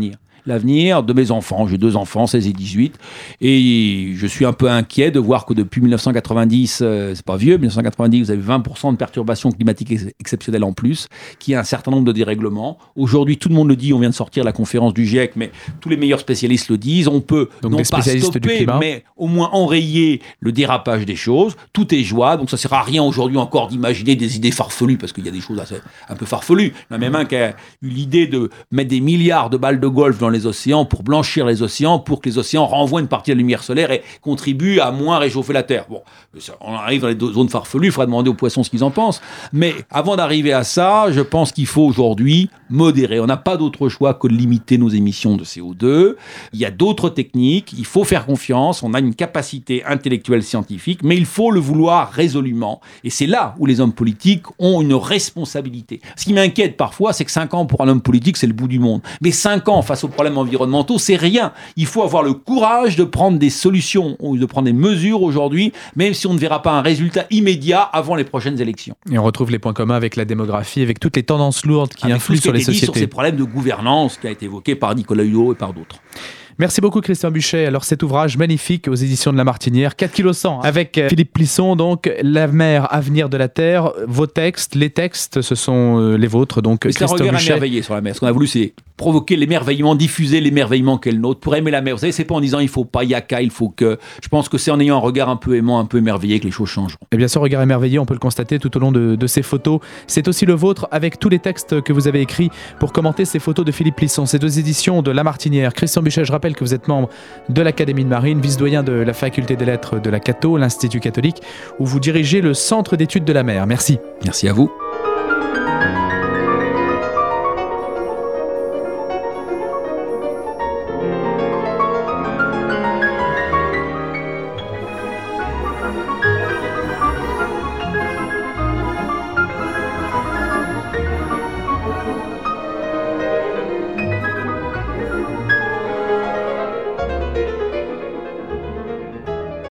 l'avenir de mes enfants. J'ai deux enfants, seize et dix-huit, et je suis un peu inquiet de voir que depuis dix-neuf cent quatre-vingt-dix, euh, c'est pas vieux, dix-neuf cent quatre-vingt-dix, vous avez vingt pour cent de perturbations climatiques ex- exceptionnelles en plus, qu'il y a un certain nombre de dérèglements. Aujourd'hui, tout le monde le dit, on vient de sortir la conférence du GIEC, mais tous les meilleurs spécialistes le disent, on peut Donc non des pas spécialistes du stopper, climat. mais au moins enrayer le dérapage des choses. Tout est joie, donc ça sert à rien aujourd'hui encore d'imaginer des idées farfelues, parce qu'il y a des choses assez, un peu farfelues. Il y en a même un qui a eu l'idée de mettre des milliards de balles de golf dans les océans pour blanchir les océans, pour que les océans renvoient une partie de la lumière solaire et contribuent à moins réchauffer la Terre. Bon, ça, on arrive dans les deux zones farfelues, il faudra demander aux poissons ce qu'ils en pensent. Mais avant d'arriver à ça, je pense qu'il faut aujourd'hui modérer. On n'a pas d'autre choix que de limiter nos émissions de C O deux. Il y a d'autres techniques, il faut faire confiance, on a une capacité intellectuelle scientifique, mais il faut le vouloir résolument. Et c'est là où les hommes politiques ont une responsabilité. Ce qui m'inquiète parfois, c'est que cinq ans pour un homme politique, c'est le bout du monde. Mais cinq ans face aux problèmes environnementaux, c'est rien. Il faut avoir le courage de prendre des solutions, ou de prendre des mesures aujourd'hui, même si on ne verra pas un résultat immédiat avant les prochaines élections. Et on retrouve les points communs avec la démographie, avec toutes les tendances lourdes qui Avec influent tout ce qui sur a les été dit sociétés. sur ces problèmes de gouvernance qui a été évoqué par Nicolas Hulot et par d'autres. Merci beaucoup Christian Buchet. Alors cet ouvrage magnifique aux éditions de La Martinière, quatre kilos cent, avec euh, Philippe Plisson, donc La mer, avenir de la Terre. Vos textes, les textes, ce sont euh, les vôtres, donc Mais c'est un Christian regard Buchet. émerveillé sur la mer. Ce qu'on a voulu, c'est provoquer l'émerveillement, diffuser l'émerveillement qu'est le nôtre, pour aimer la mer. Vous savez, c'est pas en disant il faut pas, il y a qu'à, il faut que. Je pense que c'est en ayant un regard un peu aimant, un peu émerveillé que les choses changeront. Et bien ce regard émerveillé, on peut le constater tout au long de, de ces photos. C'est aussi le vôtre avec tous les textes que vous avez écrits pour commenter ces photos de Philippe Plisson. Ces deux éditions de La Martinière. Christian Buchet, je rappelle que vous êtes membre de l'Académie de Marine, vice-doyen de la faculté des lettres de la Cato, l'Institut catholique, où vous dirigez le Centre d'études de la mer. Merci. Merci à vous.